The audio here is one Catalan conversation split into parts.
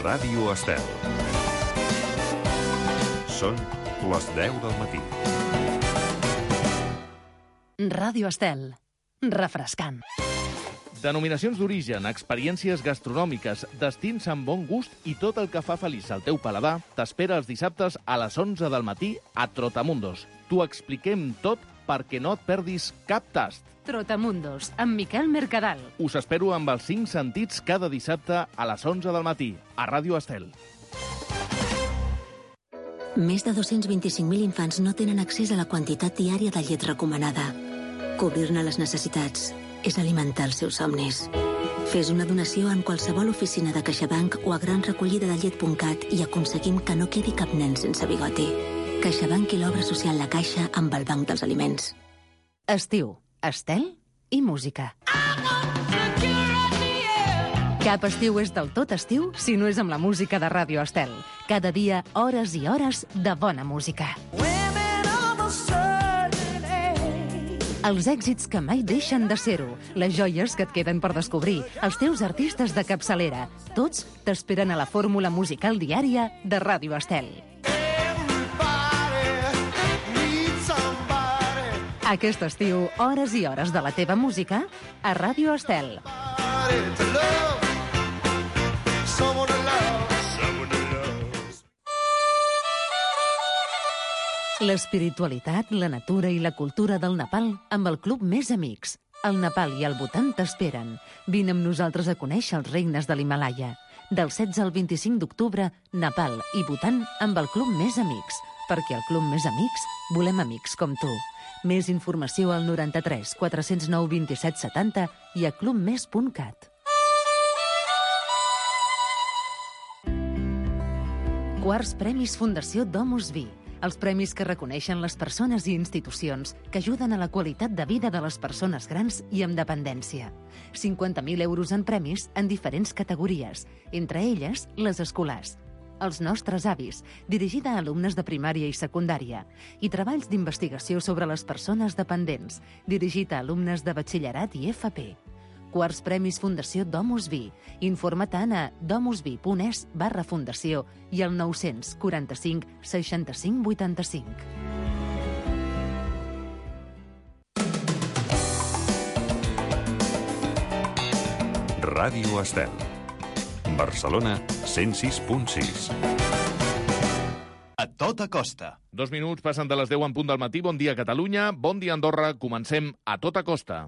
Ràdio Estel. Són les 10 del matí. Ràdio Estel. Refrescant. Denominacions d'origen, experiències gastronòmiques, destins amb bon gust i tot el que fa feliç al teu paladar t'espera els dissabtes a les 11 del matí a Trotamundos. T'ho expliquem tot perquè no et perdis cap tast. Trotamundos, amb Miquel Mercadal. Us espero amb els 5 sentits cada dissabte a les 11 del matí a Ràdio Estel. Més de 225.000 infants no tenen accés a la quantitat diària de llet recomanada. Cobrir-ne les necessitats és alimentar els seus somnis. Fes una donació en qualsevol oficina de CaixaBank o a granrecollidadellet.cat i aconseguim que no quedi cap nen sense bigoti. CaixaBank i l'obra social La Caixa amb el Banc dels Aliments. Estiu, Estel i música. Cap estiu és del tot estiu si no és amb la música de Ràdio Estel. Cada dia, hores i hores de bona música. Els èxits que mai deixen de ser-ho, les joies que et queden per descobrir, els teus artistes de capçalera, tots t'esperen a la fórmula musical diària de Ràdio Estel. Aquest estiu, hores i hores de la teva música a Ràdio Estel. L'espiritualitat, la natura i la cultura del Nepal amb el Club Més Amics. El Nepal i el Bhutan t'esperen. Vine amb nosaltres a conèixer els regnes de l'Himalaya. Del 16 al 25 d'octubre, Nepal i Bhutan amb el Club Més Amics. Perquè al Club Més Amics volem amics com tu. Més informació al 93 409 27 70 i a clubmes.cat. Quarts Premis Fundació Domus Vi. Els premis que reconeixen les persones i institucions que ajuden a la qualitat de vida de les persones grans i amb dependència. 50.000 euros en premis en diferents categories, entre elles les escolars. Els nostres avis, dirigida a alumnes de primària i secundària, i treballs d'investigació sobre les persones dependents, dirigit a alumnes de batxillerat i FP. Quarts Premis Fundació Domus Vi. Informa-te'n a domusvi.es/fundació i al 945 65 85. Ràdio Estel. Barcelona 106.6. A tota costa. 2 minuts passen de les 10 en punt del matí. Bon dia, Catalunya. Bon dia, Andorra. Comencem a tota costa.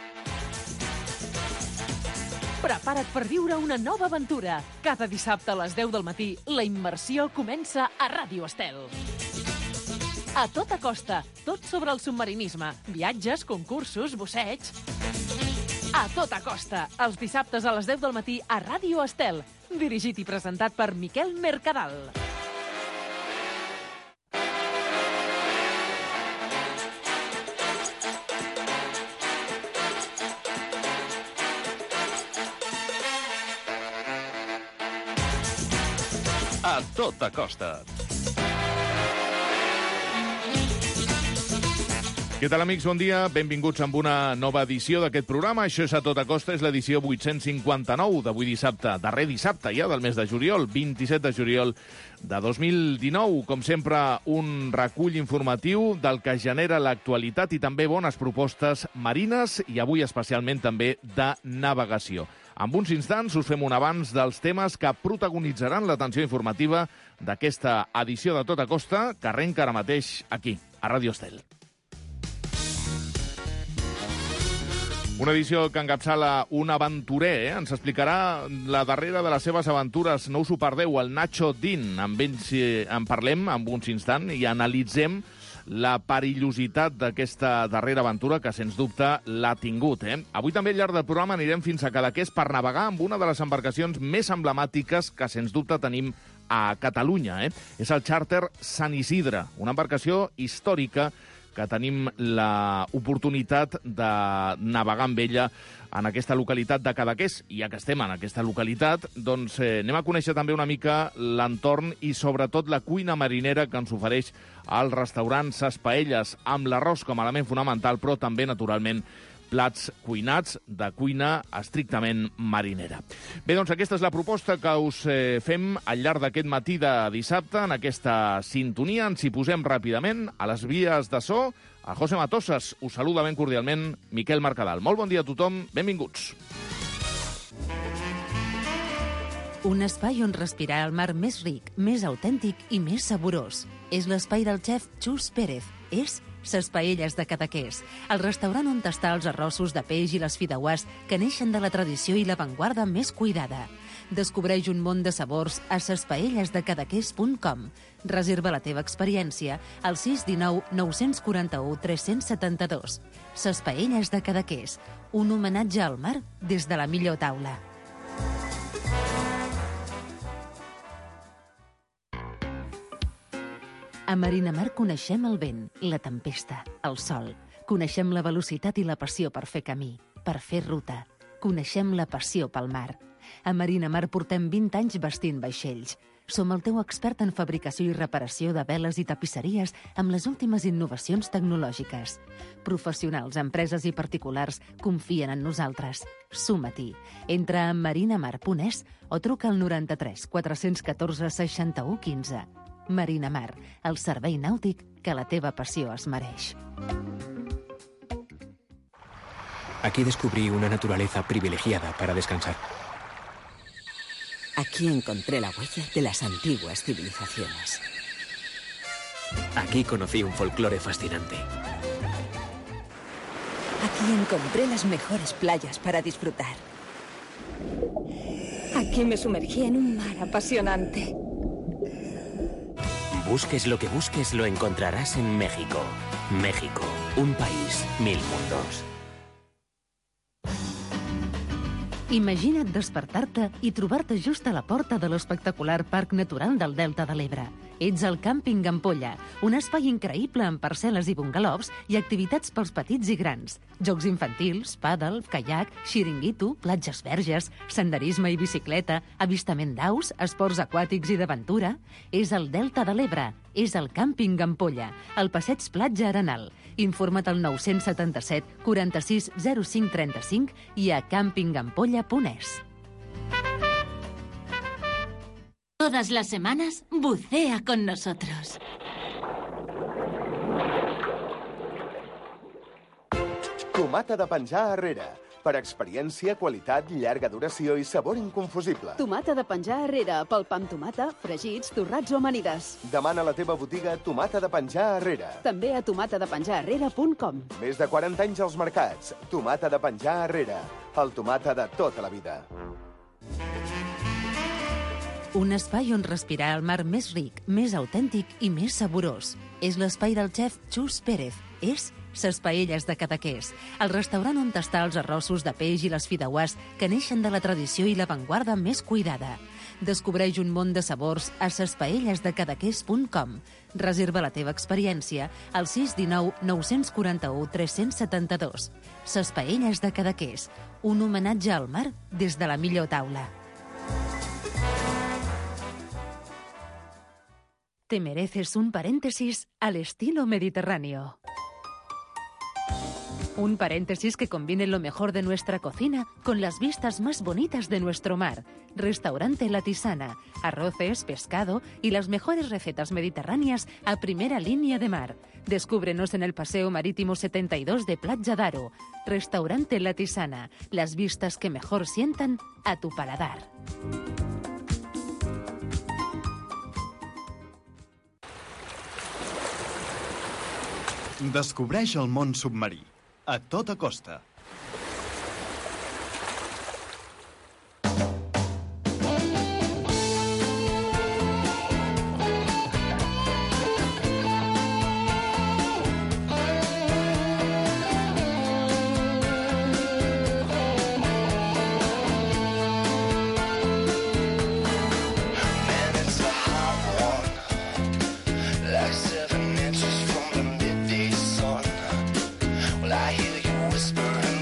Prepara't per viure una nova aventura. Cada dissabte a les 10 del matí, la immersió comença a Ràdio Estel. A tota costa, tot sobre el submarinisme, viatges, concursos, busseig. A tota costa, els dissabtes a les 10 del matí a Ràdio Estel, dirigit i presentat per Miquel Mercadal. A tota costa. Què tal, amics? Bon dia. Benvinguts amb una nova edició d'aquest programa. Això és A tota costa, és l'edició 859 d'avui dissabte, darrer dissabte ja del mes de juliol, 27 de juliol de 2019. Com sempre, un recull informatiu del que genera l'actualitat i també bones propostes marines i avui especialment també de navegació. En uns instants us fem un avanç dels temes que protagonitzaran l'atenció informativa d'aquesta edició de Tota Costa, que arrenca ara mateix aquí, a Ràdio Estel. Una edició que encapçala un aventurer, ens explicarà la darrera de les seves aventures. No us ho perdeu, el Nacho Dean. Amb ells en parlem en uns instants i analitzem la perillositat d'aquesta darrera aventura que, sens dubte, l'ha tingut. Avui també, al llarg del programa, anirem fins a Cadaqués per navegar amb una de les embarcacions més emblemàtiques que, sens dubte, tenim a Catalunya. És el xàrter Sant Isidre, una embarcació històrica que tenim l'oportunitat de navegar amb ella en aquesta localitat de Cadaqués. I ja que estem en aquesta localitat, doncs anem a conèixer també una mica l'entorn i sobretot la cuina marinera que ens ofereix el restaurant Ses Paelles, amb l'arròs com a element fonamental, però també, naturalment, plats cuinats de cuina estrictament marinera. Bé, doncs aquesta és la proposta que us fem al llarg d'aquest matí de dissabte, en aquesta sintonia. Ens hi posem ràpidament a les vies de so. A José Matosas us saluda ben cordialment Miquel Mercadal. Molt bon dia a tothom, benvinguts. Un espai on respirar el mar més ric, més autèntic i més saborós. És l'espai del xef Xus Pérez. És Ses Paelles de Cadaqués, el restaurant on tastar els arrossos de peix i les fideuàs que neixen de la tradició i l'avantguarda més cuidada. Descobreix un món de sabors a sespaellesdecadaqués.com. Reserva la teva experiència al 619 941 372. Ses Paelles de Cadaqués, un homenatge al mar des de la millor taula. A Marinamar coneixem el vent, la tempesta, el sol. Coneixem la velocitat i la passió per fer camí, per fer ruta. Coneixem la passió pel mar. A Marinamar portem 20 anys vestint vaixells. Som el teu expert en fabricació i reparació de veles i tapisseries amb les últimes innovacions tecnològiques. Professionals, empreses i particulars confien en nosaltres. Suma-t'hi. Entra a marinamar.es o truca al 93 414 61 15. Marinamar, el servei nàutic que la teva passió es mereix. Aquí descubrí una naturaleza privilegiada para descansar. Aquí encontré la huella de las antiguas civilizaciones. Aquí conocí un folclore fascinante. Aquí encontré las mejores playas para disfrutar. Aquí me sumergí en un mar apasionante. Busques lo que busques, lo encontrarás en México. México, un país, 1000 mundos. Imagina't despertar-te i trobar-te just a la porta de l'espectacular Parc Natural del Delta de l'Ebre. Ets al Càmping Ampolla, un espai increïble amb parcel·les i bungalows i activitats pels petits i grans. Jocs infantils, pàdel, caiac, xiringuito, platges verges, senderisme i bicicleta, avistament d'aus, esports aquàtics i d'aventura. És el Delta de l'Ebre, és el Càmping Ampolla, al passeig Platja Arenal. Informa't al 977 46 05 35 i a campingampolla.es. Todas las semanas, bucea con nosotros. Tomata de penjar Herrera. Per experiència, qualitat, llarga duració i sabor inconfusible. Tomata de penjar Herrera, pel pa amb tomata, fregits, torrats o amanides. Demana a la teva botiga Tomata de penjar Herrera. També a tomatadepenjarherrera.com. Més de 40 anys als mercats. Tomata de penjar Herrera. El tomata de tota la vida. Un espai on respirar el mar més ric, més autèntic i més saborós. És l'espai del xef Xus Pérez. És Ses Paelles de Cadaqués, el restaurant on tastar els arrossos de peix i les fideuàs que neixen de la tradició i l'avantguarda més cuidada. Descobreix un món de sabors a sespaellesdecadaqués.com. Reserva la teva experiència al 619 941 372. Ses Paelles de Cadaqués, un homenatge al mar des de la millor taula. Te mereces un paréntesis al estilo mediterráneo. Un paréntesis que combine lo mejor de nuestra cocina con las vistas más bonitas de nuestro mar. Restaurante La Tisana, arroces, pescado y las mejores recetas mediterráneas a primera línea de mar. Descúbrenos en el Paseo Marítimo 72 de Platja d'Aro. Restaurante La Tisana, las vistas que mejor sientan a tu paladar. Descobreix el món submarí. A tota costa. Whisper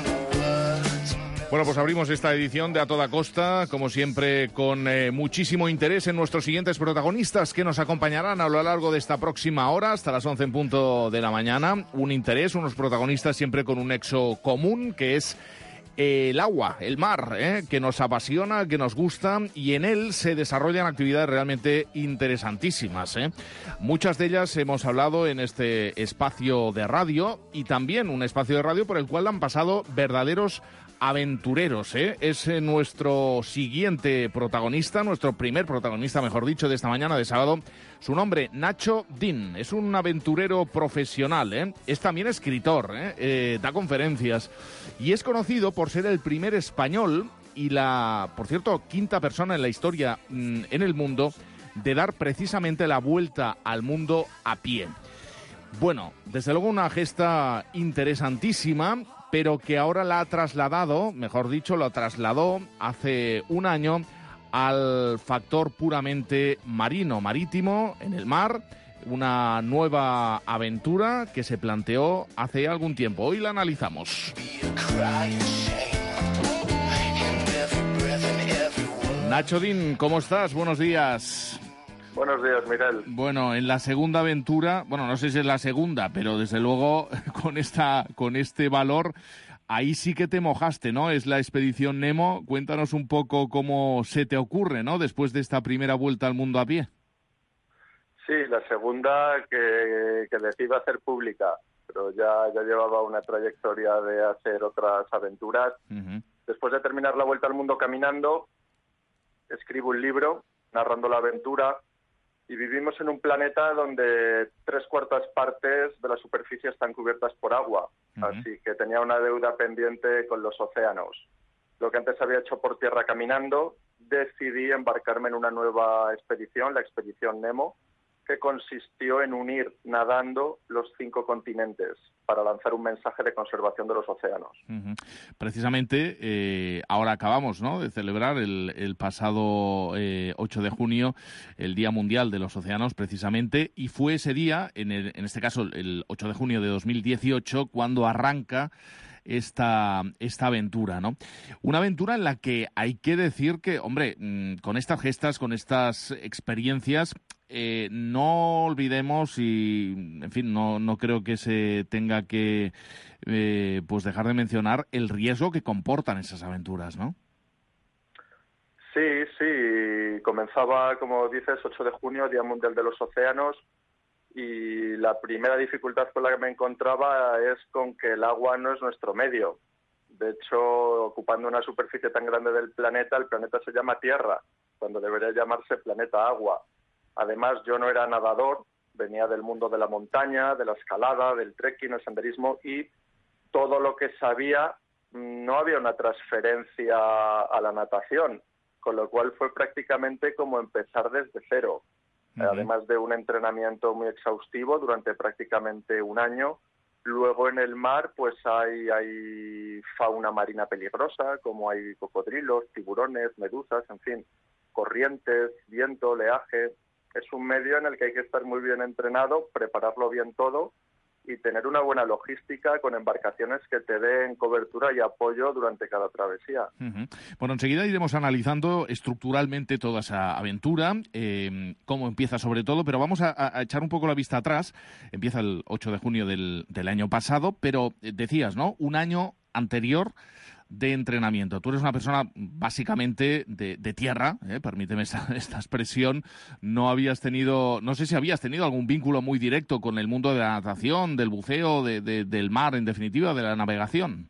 Bueno, pues abrimos esta edición de A Toda Costa, como siempre, con muchísimo interés en nuestros siguientes protagonistas que nos acompañarán a lo largo de esta próxima hora, hasta las 11 en punto de la mañana. Un interés, unos protagonistas siempre con un nexo común, que es el agua, el mar, que nos apasiona, que nos gusta, y en él se desarrollan actividades realmente interesantísimas. Muchas de ellas hemos hablado en este espacio de radio, y también un espacio de radio por el cual han pasado verdaderos aventureros. Es nuestro siguiente protagonista, nuestro primer protagonista, mejor dicho, de esta mañana de sábado. Su nombre, Nacho Din. Es un aventurero profesional, es también escritor, da conferencias y es conocido por ser el primer español y la, por cierto, quinta persona en la historia en el mundo de dar precisamente la vuelta al mundo a pie. Bueno, desde luego una gesta interesantísima, pero que ahora la ha trasladado, mejor dicho, lo trasladó hace un año al factor puramente marítimo, en el mar, una nueva aventura que se planteó hace algún tiempo. Hoy la analizamos. Nacho Din, ¿cómo estás? Buenos días. Buenos días, Miguel. Bueno, en la segunda aventura, bueno, no sé si es la segunda, pero desde luego con este valor, ahí sí que te mojaste, ¿no? Es la expedición Nemo. Cuéntanos un poco cómo se te ocurre, ¿no? Después de esta primera vuelta al mundo a pie. Sí, la segunda que decidí hacer pública, pero ya llevaba una trayectoria de hacer otras aventuras. Después de terminar la vuelta al mundo caminando, escribo un libro narrando la aventura. Y vivimos en un planeta donde 3/4 partes de la superficie están cubiertas por agua. Así que tenía una deuda pendiente con los océanos. Lo que antes había hecho por tierra caminando, decidí embarcarme en una nueva expedición, la expedición Nemo, que consistió en unir nadando los 5 continentes para lanzar un mensaje de conservación de los océanos. Precisamente, ahora acabamos, ¿no?, de celebrar el pasado 8 de junio, el Día Mundial de los Océanos, precisamente, y fue ese día, en este caso el 8 de junio de 2018, cuando arranca esta aventura, ¿no? Una aventura en la que hay que decir que, hombre, con estas gestas, con estas experiencias, no olvidemos y, en fin, no creo que se tenga que pues dejar de mencionar el riesgo que comportan esas aventuras, ¿no? Sí, comenzaba, como dices, 8 de junio, Día Mundial de los Océanos, y la primera dificultad con la que me encontraba es con que el agua no es nuestro medio. De hecho, ocupando una superficie tan grande del planeta, el planeta se llama Tierra, cuando debería llamarse planeta Agua. Además, yo no era nadador, venía del mundo de la montaña, de la escalada, del trekking, el senderismo, y todo lo que sabía, no había una transferencia a la natación, con lo cual fue prácticamente como empezar desde cero. Además de un entrenamiento muy exhaustivo durante prácticamente un año. Luego en el mar pues hay fauna marina peligrosa, como hay cocodrilos, tiburones, medusas, en fin, corrientes, viento, oleaje. Es un medio en el que hay que estar muy bien entrenado, prepararlo bien todo y tener una buena logística con embarcaciones que te den cobertura y apoyo durante cada travesía. Bueno, enseguida iremos analizando estructuralmente toda esa aventura, cómo empieza sobre todo, pero vamos a echar un poco la vista atrás. Empieza el 8 de junio del año pasado, pero decías, ¿no?, un año anterior de entrenamiento. Tú eres una persona básicamente de tierra, permíteme esta expresión. No sé si habías tenido algún vínculo muy directo con el mundo de la natación, del buceo, del mar, en definitiva, de la navegación.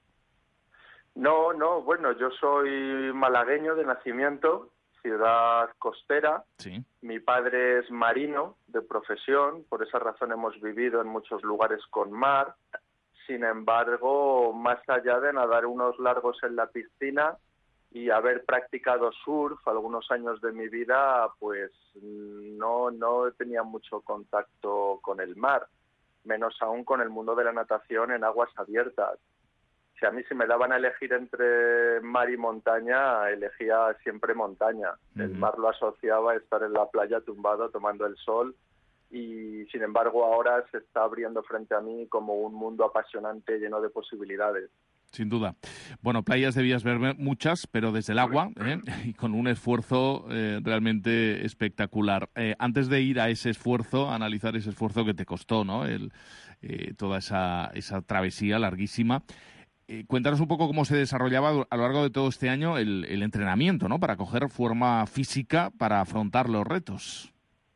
No, bueno, yo soy malagueño de nacimiento, ciudad costera. Sí. Mi padre es marino de profesión, por esa razón hemos vivido en muchos lugares con mar. Sin embargo, más allá de nadar unos largos en la piscina y haber practicado surf algunos años de mi vida, pues no tenía mucho contacto con el mar, menos aún con el mundo de la natación en aguas abiertas. Si a mí me daban a elegir entre mar y montaña, elegía siempre montaña. El mar lo asociaba a estar en la playa tumbado tomando el sol, y sin embargo ahora se está abriendo frente a mí como un mundo apasionante lleno de posibilidades. Sin duda. Bueno, playas debías ver muchas, pero desde el agua, y con un esfuerzo realmente espectacular. Antes de ir a ese esfuerzo, a analizar ese esfuerzo que te costó, ¿no? Toda esa travesía larguísima, cuéntanos un poco cómo se desarrollaba a lo largo de todo este año el entrenamiento, ¿no? Para coger forma física para afrontar los retos.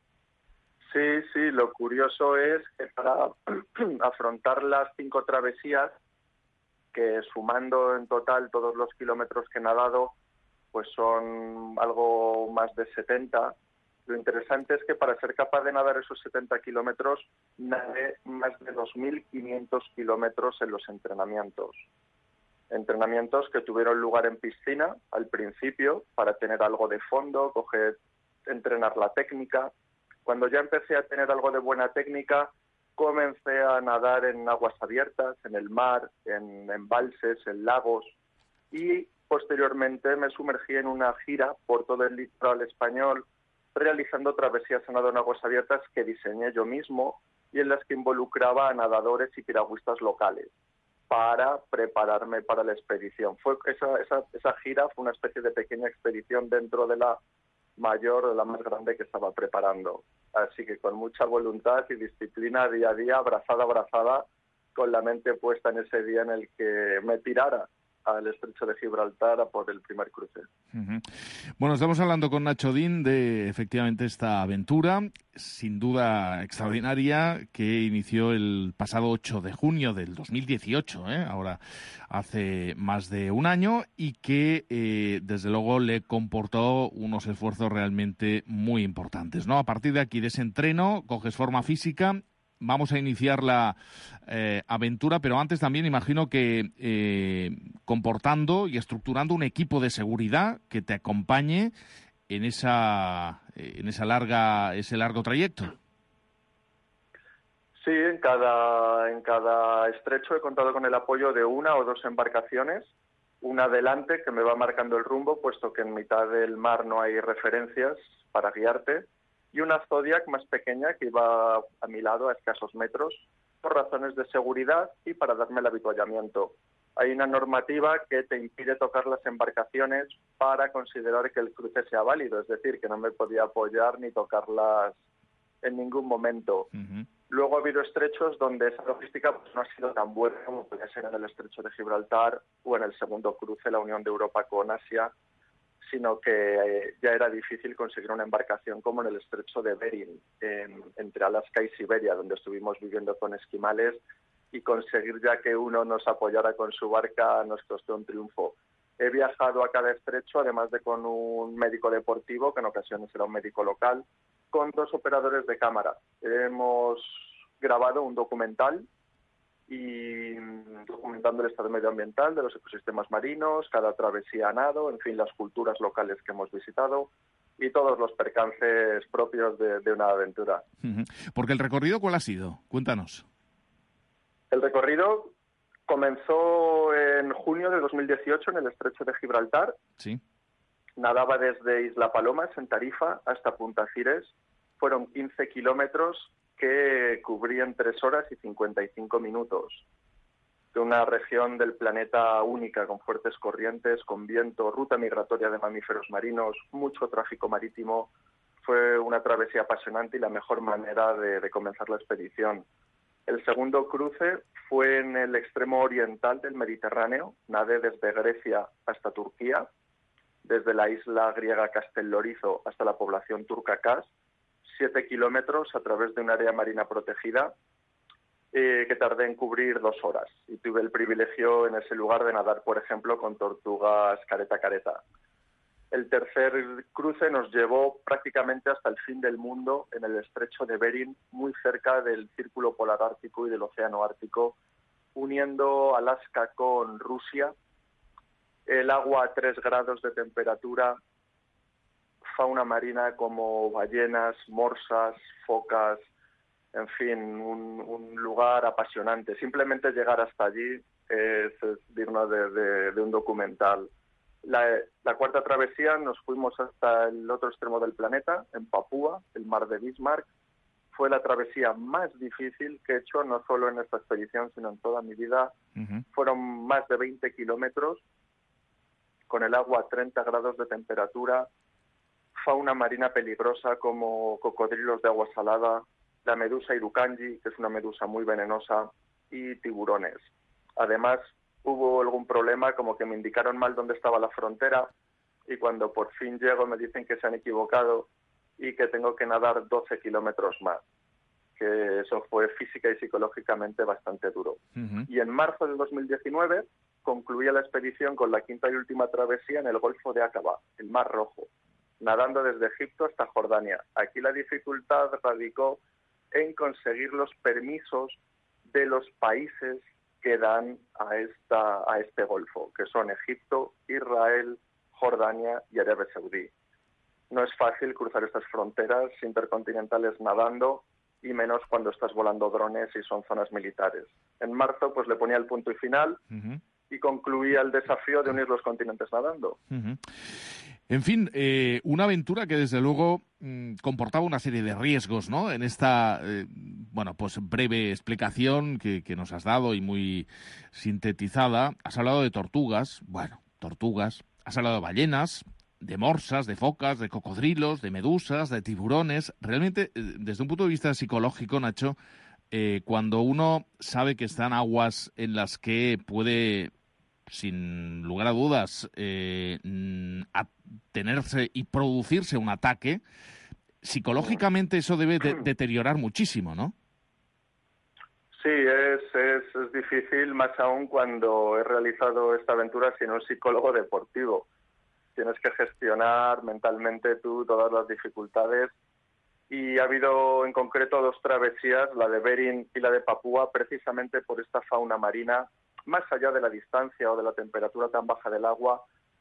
Sí, lo curioso es que para afrontar las 5 travesías, que sumando en total todos los kilómetros que he nadado, pues son algo más de 70. Lo interesante es que para ser capaz de nadar esos 70 kilómetros, nadé más de 2.500 kilómetros en los entrenamientos. Entrenamientos que tuvieron lugar en piscina al principio, para tener algo de fondo, entrenar la técnica. Cuando ya empecé a tener algo de buena técnica, comencé a nadar en aguas abiertas, en el mar, en embalses, en lagos, y posteriormente me sumergí en una gira por todo el litoral español, realizando travesías a nado en aguas abiertas que diseñé yo mismo y en las que involucraba a nadadores y piragüistas locales para prepararme para la expedición. Esa gira fue una especie de pequeña expedición dentro de la mayor o la más grande que estaba preparando. Así que con mucha voluntad y disciplina, día a día, abrazada, con la mente puesta en ese día en el que me tirara al estrecho de Gibraltar a por el primer cruce. Uh-huh. Bueno, estamos hablando con Nacho Dean de, efectivamente, esta aventura, sin duda extraordinaria, que inició el pasado 8 de junio del 2018, ahora hace más de un año, y que, desde luego, le comportó unos esfuerzos realmente muy importantes, ¿no? A partir de aquí, de ese entreno, coges forma física. Vamos a iniciar la aventura, pero antes también imagino que comportando y estructurando un equipo de seguridad que te acompañe en ese largo trayecto. Sí, en cada estrecho he contado con el apoyo de 1 o 2 embarcaciones, una delante que me va marcando el rumbo, puesto que en mitad del mar no hay referencias para guiarte, y una Zodiac más pequeña que iba a mi lado a escasos metros por razones de seguridad y para darme el habituallamiento. Hay una normativa que te impide tocar las embarcaciones para considerar que el cruce sea válido, es decir, que no me podía apoyar ni tocarlas en ningún momento. Uh-huh. Luego ha habido estrechos donde esa logística pues, no ha sido tan buena como podía ser en el estrecho de Gibraltar o en el segundo cruce, la Unión de Europa con Asia, sino que ya era difícil conseguir una embarcación como en el estrecho de Bering, entre Alaska y Siberia, donde estuvimos viviendo con esquimales, y conseguir ya que uno nos apoyara con su barca nos costó un triunfo. He viajado a cada estrecho, además de con un médico deportivo, que en ocasiones era un médico local, con 2 operadores de cámara. Hemos grabado un documental y documentando el estado medioambiental de los ecosistemas marinos, cada travesía a nado, en fin, las culturas locales que hemos visitado y todos los percances propios de una aventura. Porque el recorrido, ¿cuál ha sido? Cuéntanos. El recorrido comenzó en junio de 2018 en el estrecho de Gibraltar. Sí. Nadaba desde Isla Palomas, en Tarifa, hasta Punta Cires. Fueron 15 kilómetros que cubrí en 3 horas y 55 minutos. De una región del planeta única, con fuertes corrientes, con viento, ruta migratoria de mamíferos marinos, mucho tráfico marítimo. Fue una travesía apasionante y la mejor manera de comenzar la expedición. El segundo cruce fue en el extremo oriental del Mediterráneo. Nadé desde Grecia hasta Turquía, desde la isla griega Castellorizo hasta la población turca Kos, 7 kilómetros a través de un área marina protegida que tardé en cubrir 2 horas. Y tuve el privilegio en ese lugar de nadar, por ejemplo, con tortugas careta. El tercer cruce nos llevó prácticamente hasta el fin del mundo en el estrecho de Bering, muy cerca del Círculo Polar Ártico y del Océano Ártico, uniendo Alaska con Rusia. El agua a 3 grados de temperatura, fauna marina como ballenas, morsas, focas, en fin, un lugar apasionante. Simplemente llegar hasta allí es digno de un documental. La cuarta travesía nos fuimos hasta el otro extremo del planeta, en Papúa, el mar de Bismarck. fue la travesía más difícil que he hecho, no solo en esta expedición, sino en toda mi vida. Fueron más de 20 kilómetros, con el agua a 30 grados de temperatura, fauna marina peligrosa como cocodrilos de agua salada, la medusa Irukandji, que es una medusa muy venenosa, y tiburones. Además, hubo algún problema, como que me indicaron mal dónde estaba la frontera, y cuando por fin llego me dicen que se han equivocado y que tengo que nadar 12 kilómetros más, que eso fue física y psicológicamente bastante duro. Y en marzo del 2019 concluía la expedición con la quinta y última travesía en el Golfo de Aqaba, el Mar Rojo, nadando desde Egipto hasta Jordania. Aquí la dificultad radicó en conseguir los permisos de los países que dan a este golfo, que son Egipto, Israel, Jordania y Arabia Saudí. No es fácil cruzar estas fronteras intercontinentales nadando, y menos cuando estás volando drones y son zonas militares. En marzo pues le ponía el punto y final y concluía el desafío de unir los continentes nadando. En fin, una aventura que desde luego comportaba una serie de riesgos, ¿no? En esta, pues breve explicación que nos has dado y muy sintetizada. Has hablado de tortugas, has hablado de ballenas, de morsas, de focas, de cocodrilos, de medusas, de tiburones. Realmente, desde un punto de vista psicológico, Nacho, cuando uno sabe que está en aguas en las que puede, sin lugar a dudas, tenerse y producirse un ataque, psicológicamente eso debe deteriorar muchísimo, ¿no? Sí, es difícil, más aún cuando he realizado esta aventura sin un psicólogo deportivo. Tienes que gestionar mentalmente tú todas las dificultades, y ha habido en concreto 2 travesías, la de Bering y la de Papúa, precisamente por esta fauna marina, más allá de la distancia o de la temperatura tan baja del agua,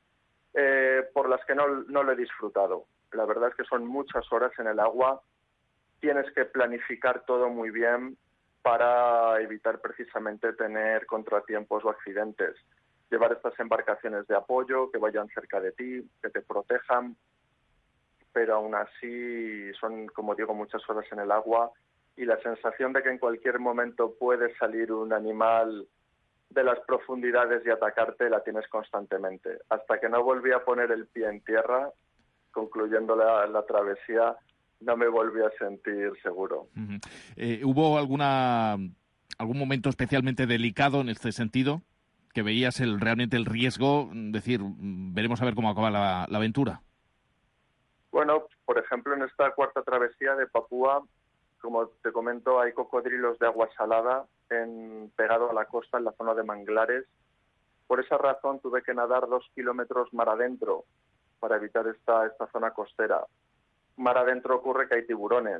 por las que no lo he disfrutado. La verdad es que son muchas horas en el agua, tienes que planificar todo muy bien para evitar precisamente tener contratiempos o accidentes. Llevar estas embarcaciones de apoyo que vayan cerca de ti, que te protejan, pero aún así son, como digo, muchas horas en el agua, y la sensación de que en cualquier momento puede salir un animal de las profundidades y atacarte la tienes constantemente. Hasta que no volví a poner el pie en tierra, concluyendo la travesía, no me volví a sentir seguro. ¿Hubo algún momento especialmente delicado en este sentido? ¿Que veías realmente el riesgo? Decir, veremos a ver cómo acaba la aventura. Bueno, por ejemplo, en esta cuarta travesía de Papúa, como te comento, hay cocodrilos de agua salada pegado a la costa en la zona de manglares. Por esa razón tuve que nadar 2 kilómetros mar adentro para evitar esta zona costera. Mar adentro ocurre que hay tiburones,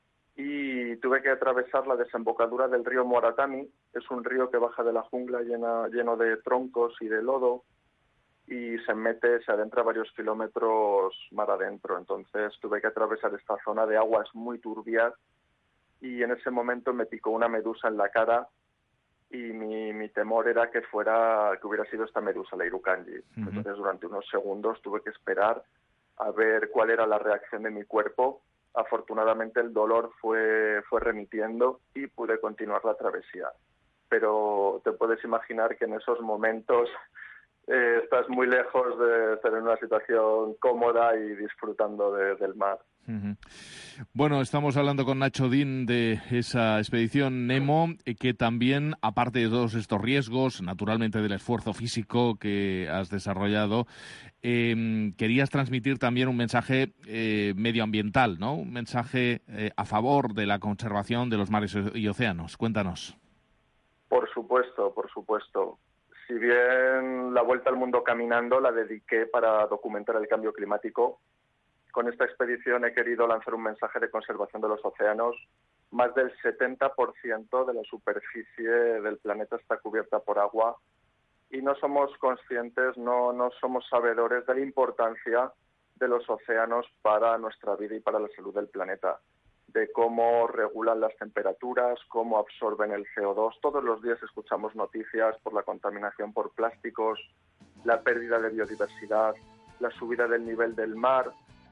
y tuve que atravesar la desembocadura del río Moratami. Es un río que baja de la jungla lleno de troncos y de lodo, y se adentra varios kilómetros mar adentro. Entonces tuve que atravesar esta zona de aguas muy turbias, y en ese momento me picó una medusa en la cara, y mi temor era que hubiera sido esta medusa, la Irukandji. Entonces durante unos segundos tuve que esperar a ver cuál era la reacción de mi cuerpo. Afortunadamente el dolor fue remitiendo y pude continuar la travesía. Pero te puedes imaginar que en esos momentos estás muy lejos de estar en una situación cómoda y disfrutando del mar. Bueno, estamos hablando con Nacho Din de esa expedición Nemo, que también, aparte de todos estos riesgos, naturalmente del esfuerzo físico que has desarrollado, querías transmitir también un mensaje medioambiental, ¿no? Un mensaje a favor de la conservación de los mares y océanos. Cuéntanos. Por supuesto. Si bien la vuelta al mundo caminando la dediqué para documentar el cambio climático, con esta expedición he querido lanzar un mensaje de conservación de los océanos. Más del 70% de la superficie del planeta está cubierta por agua, y no somos conscientes, no somos sabedores de la importancia de los océanos para nuestra vida y para la salud del planeta, de cómo regulan las temperaturas, cómo absorben el CO2. Todos los días escuchamos noticias por la contaminación por plásticos, la pérdida de biodiversidad, la subida del nivel del mar,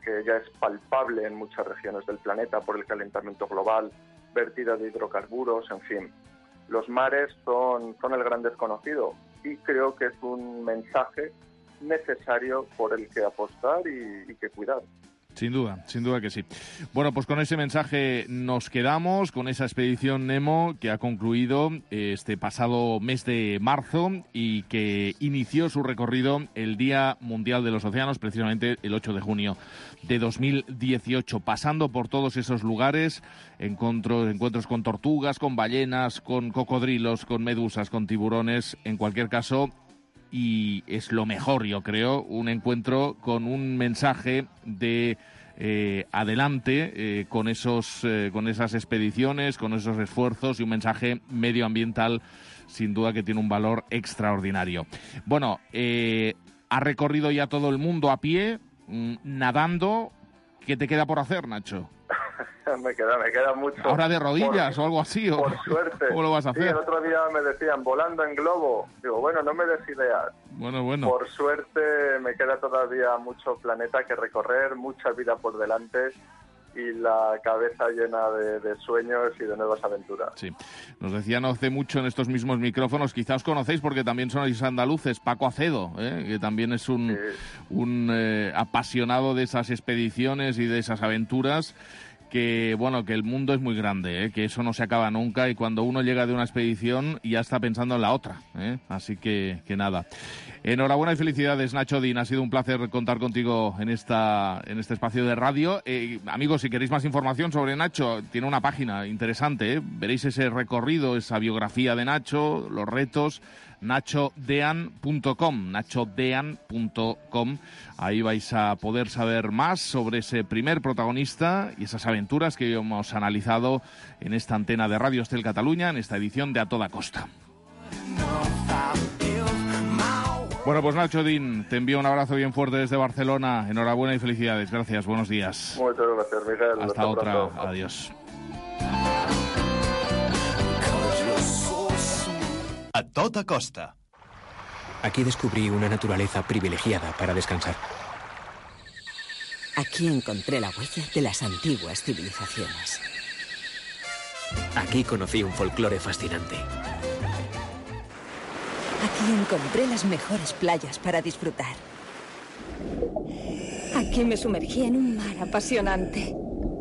que ya es palpable en muchas regiones del planeta por el calentamiento global, vertida de hidrocarburos, en fin. Los mares son el gran desconocido y creo que es un mensaje necesario por el que apostar y que cuidar. Sin duda que sí. Bueno, pues con ese mensaje nos quedamos, con esa expedición Nemo que ha concluido este pasado mes de marzo y que inició su recorrido el Día Mundial de los Océanos, precisamente el 8 de junio de 2018, pasando por todos esos lugares, encuentros con tortugas, con ballenas, con cocodrilos, con medusas, con tiburones, en cualquier caso. Y es lo mejor, yo creo, un encuentro con un mensaje de adelante con esas expediciones, con esos esfuerzos y un mensaje medioambiental sin duda que tiene un valor extraordinario. Bueno, ha recorrido ya todo el mundo a pie, nadando. ¿Qué te queda por hacer, Nacho? Me queda mucho. ¿Ahora de rodillas o algo así? Por suerte. ¿Cómo lo vas a hacer? Sí, el otro día me decían, volando en globo. Digo, bueno, no me des ideas. Bueno. Por suerte me queda todavía mucho planeta que recorrer, mucha vida por delante y la cabeza llena de sueños y de nuevas aventuras. Sí, nos decían hace mucho en estos mismos micrófonos, quizás os conocéis porque también sois andaluces, Paco Acedo, que también es un apasionado de esas expediciones y de esas aventuras. Que el mundo es muy grande, que eso no se acaba nunca y cuando uno llega de una expedición ya está pensando en la otra, así que nada. Enhorabuena y felicidades, Nacho Dean. Ha sido un placer contar contigo en este espacio de radio. Amigos, si queréis más información sobre Nacho, tiene una página interesante, veréis ese recorrido, esa biografía de Nacho, los retos, nachodean.com. Ahí vais a poder saber más sobre ese primer protagonista y esas aventuras que hemos analizado en esta antena de Radio Estel Cataluña, en esta edición de A Toda Costa. Bueno, pues Nacho Dean, te envío un abrazo bien fuerte desde Barcelona. Enhorabuena y felicidades. Gracias, buenos días. Muchas gracias, Miguel. Hasta otra. Pronto. Adiós. A Tota Costa. Aquí descubrí una naturaleza privilegiada para descansar. Aquí encontré la huella de las antiguas civilizaciones. Aquí conocí un folclore fascinante. Aquí encontré las mejores playas para disfrutar. Aquí me sumergí en un mar apasionante.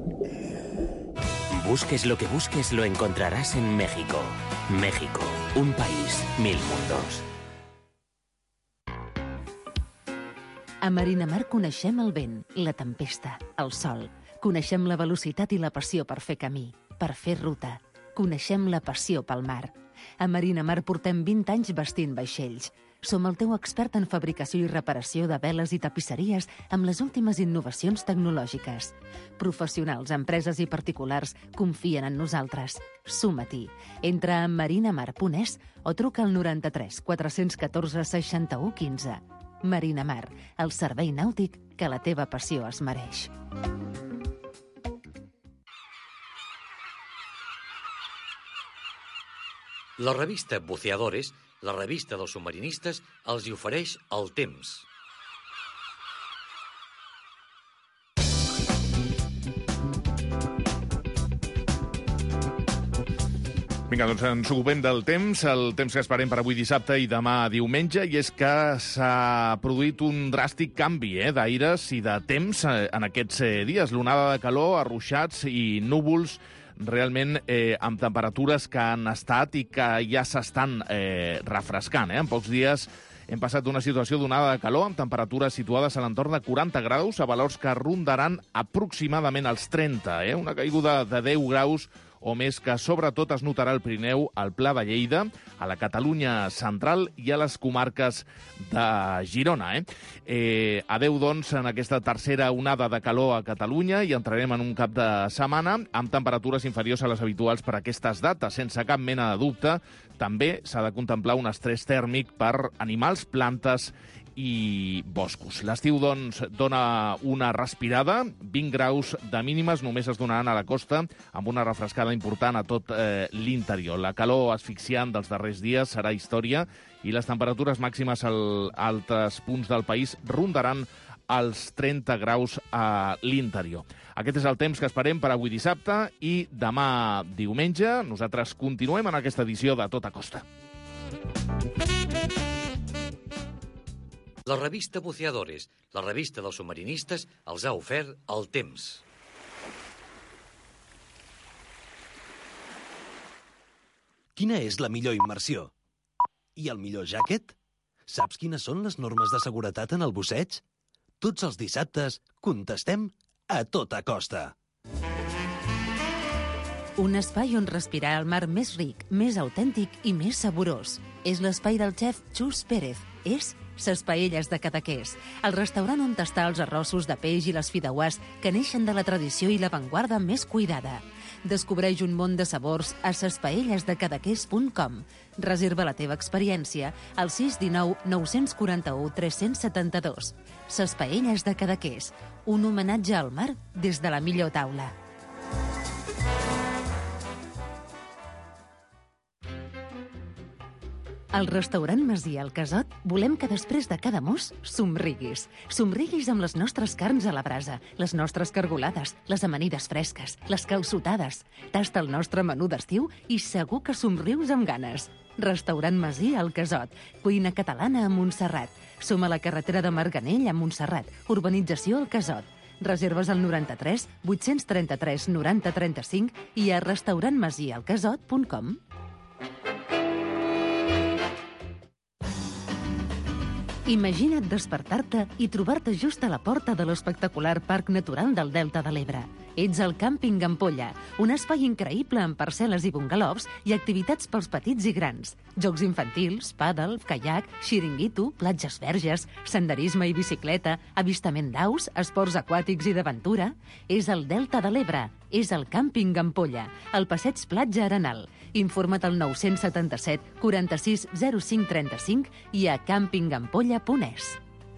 Busques lo que busques, lo encontrarás en México. México, un país, 1000 mundos. A Marinamar coneixem el vent, la tempesta, el sol. Coneixem la velocitat i la passió per fer camí, per fer ruta. Coneixem la passió pel mar. A Marinamar portem 20 anys vestint vaixells. Som el teu expert en fabricació i reparació de veles i tapisseries amb les últimes innovacions tecnològiques. Professionals, empreses i particulars confien en nosaltres. Suma-t'hi. Entra a marinamar.es o truca al 93 414 61 15. Marinamar, el servei nàutic que la teva passió es mereix. La revista Buceadores, la revista dels submarinistes, els hi ofereix el temps. Vinga, doncs ens ocupem del temps, el temps que esperem per avui dissabte i demà diumenge, i és que s'ha produït un dràstic canvi d'aires i de temps en aquests dies. L'onada de calor, arruixats i núvols realment amb temperatures que han estat i que ja s'estan refrescant. En pocs dies hem passat d'una situació d'onada de calor amb temperatures situades a l'entorn de 40 graus a valors que rondaran aproximadament els 30. Una caiguda de 10 graus o més que sobretot es notarà al Pirineu, al Pla de Lleida, a la Catalunya central i a les comarques de Girona. Adeu, doncs, en aquesta tercera onada de calor a Catalunya i entrarem en un cap de setmana amb temperatures inferiors a les habituals per aquestes dates. Sense cap mena de dubte, també s'ha de contemplar un estrès tèrmic per animals, plantes i boscos. L'estiu, doncs, dona una respirada. 20 graus de mínimes només es donaran a la costa, amb una refrescada important a tot l'interior. La calor asfixiant dels darrers dies serà història i les temperatures màximes a altres punts del país rondaran als 30 graus a l'interior. Aquest és el temps que esperem per avui dissabte i demà diumenge. Nosaltres continuem en aquesta edició de Tota Costa. La revista Buceadores, la revista dels submarinistes, els ha ofert El Temps. Quina és la millor immersió? I el millor jàquet? Saps quines són les normes de seguretat en el busseig? Tots els dissabtes contestem a Tota Costa. Un espai on respirar el mar més ric, més autèntic i més saborós. És l'espai del xef Xus Pérez. És Ses Paelles de Cadaqués, el restaurant on tastar els arrossos de peix i les fideuàs que neixen de la tradició i l'avantguarda més cuidada. Descobreix un món de sabors a sespaellesdecadaqués.com. Reserva la teva experiència al 619 941 372. Ses Paelles de Cadaqués, un homenatge al mar des de la millor taula. Al restaurant Masia al Casot volem que després de cada mos somriguis. Somriguis amb les nostres carns a la brasa, les nostres cargolades, les amanides fresques, les calçotades. Tasta el nostre menú d'estiu i segur que somrius amb ganes. Restaurant Masia al Casot, cuina catalana a Montserrat. Som a la carretera de Marganell a Montserrat, urbanització al Casot. Reserves al 93 833 90 35 i a restaurantmasiaalcasot.com. Imagina't despertar-te i trobar-te just a la porta de l'espectacular Parc Natural del Delta de l'Ebre. Ets al Càmping Ampolla, un espai increïble amb parcel·les i bungalows i activitats pels petits i grans. Jocs infantils, pàdel, caiac, xiringuito, platges verges, senderisme i bicicleta, avistament d'aus, esports aquàtics i d'aventura. És el Delta de l'Ebre, és el Càmping Ampolla, al passeig Platja Arenal. Informa't al 977 46 05 35 i a campingampolla.es.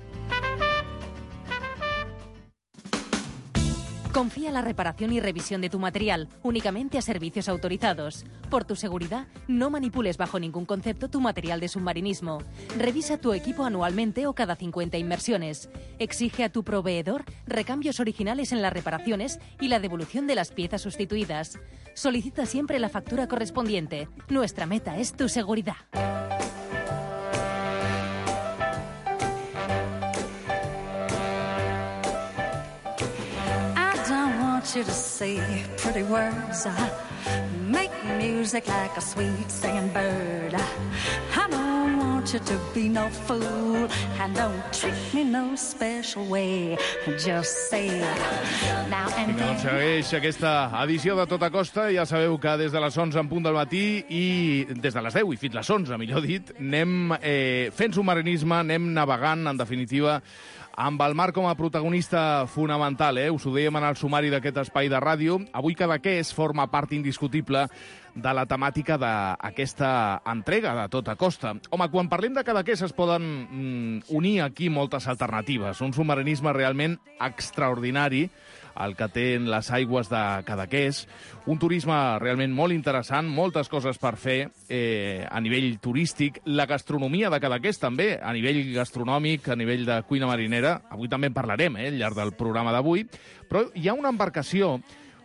Confía la reparación y revisión de tu material únicamente a servicios autorizados. Por tu seguridad, no manipules bajo ningún concepto tu material de submarinismo. Revisa tu equipo anualmente o cada 50 inmersiones. Exige a tu proveedor recambios originales en las reparaciones y la devolución de las piezas sustituidas. Solicita siempre la factura correspondiente. Nuestra meta es tu seguridad. You to say pretty words, make music like a sweet singing bird. I don't want you to be no fool, and don't treat me no special way. Just say now and then. Segueix aquesta edició de Tota Costa. Ja sabeu que des de les 11 en punt del matí i des de les 10 i fins les 11, millor dit, anem fent submarinisme, anem navegant, en definitiva, amb el mar com a protagonista fonamental. Us ho dèiem en el sumari d'aquest espai de ràdio. Avui Cadaqués forma part indiscutible de la temàtica d'aquesta entrega de Tota Costa. Home, quan parlem de Cadaqués es poden unir aquí moltes alternatives. Un submarinisme realment extraordinari, el que té en les aigües de Cadaqués, un turisme realment molt interessant, moltes coses per fer a nivell turístic, la gastronomia de Cadaqués també, a nivell gastronòmic, a nivell de cuina marinera, avui també en parlarem al llarg del programa d'avui, però hi ha una embarcació,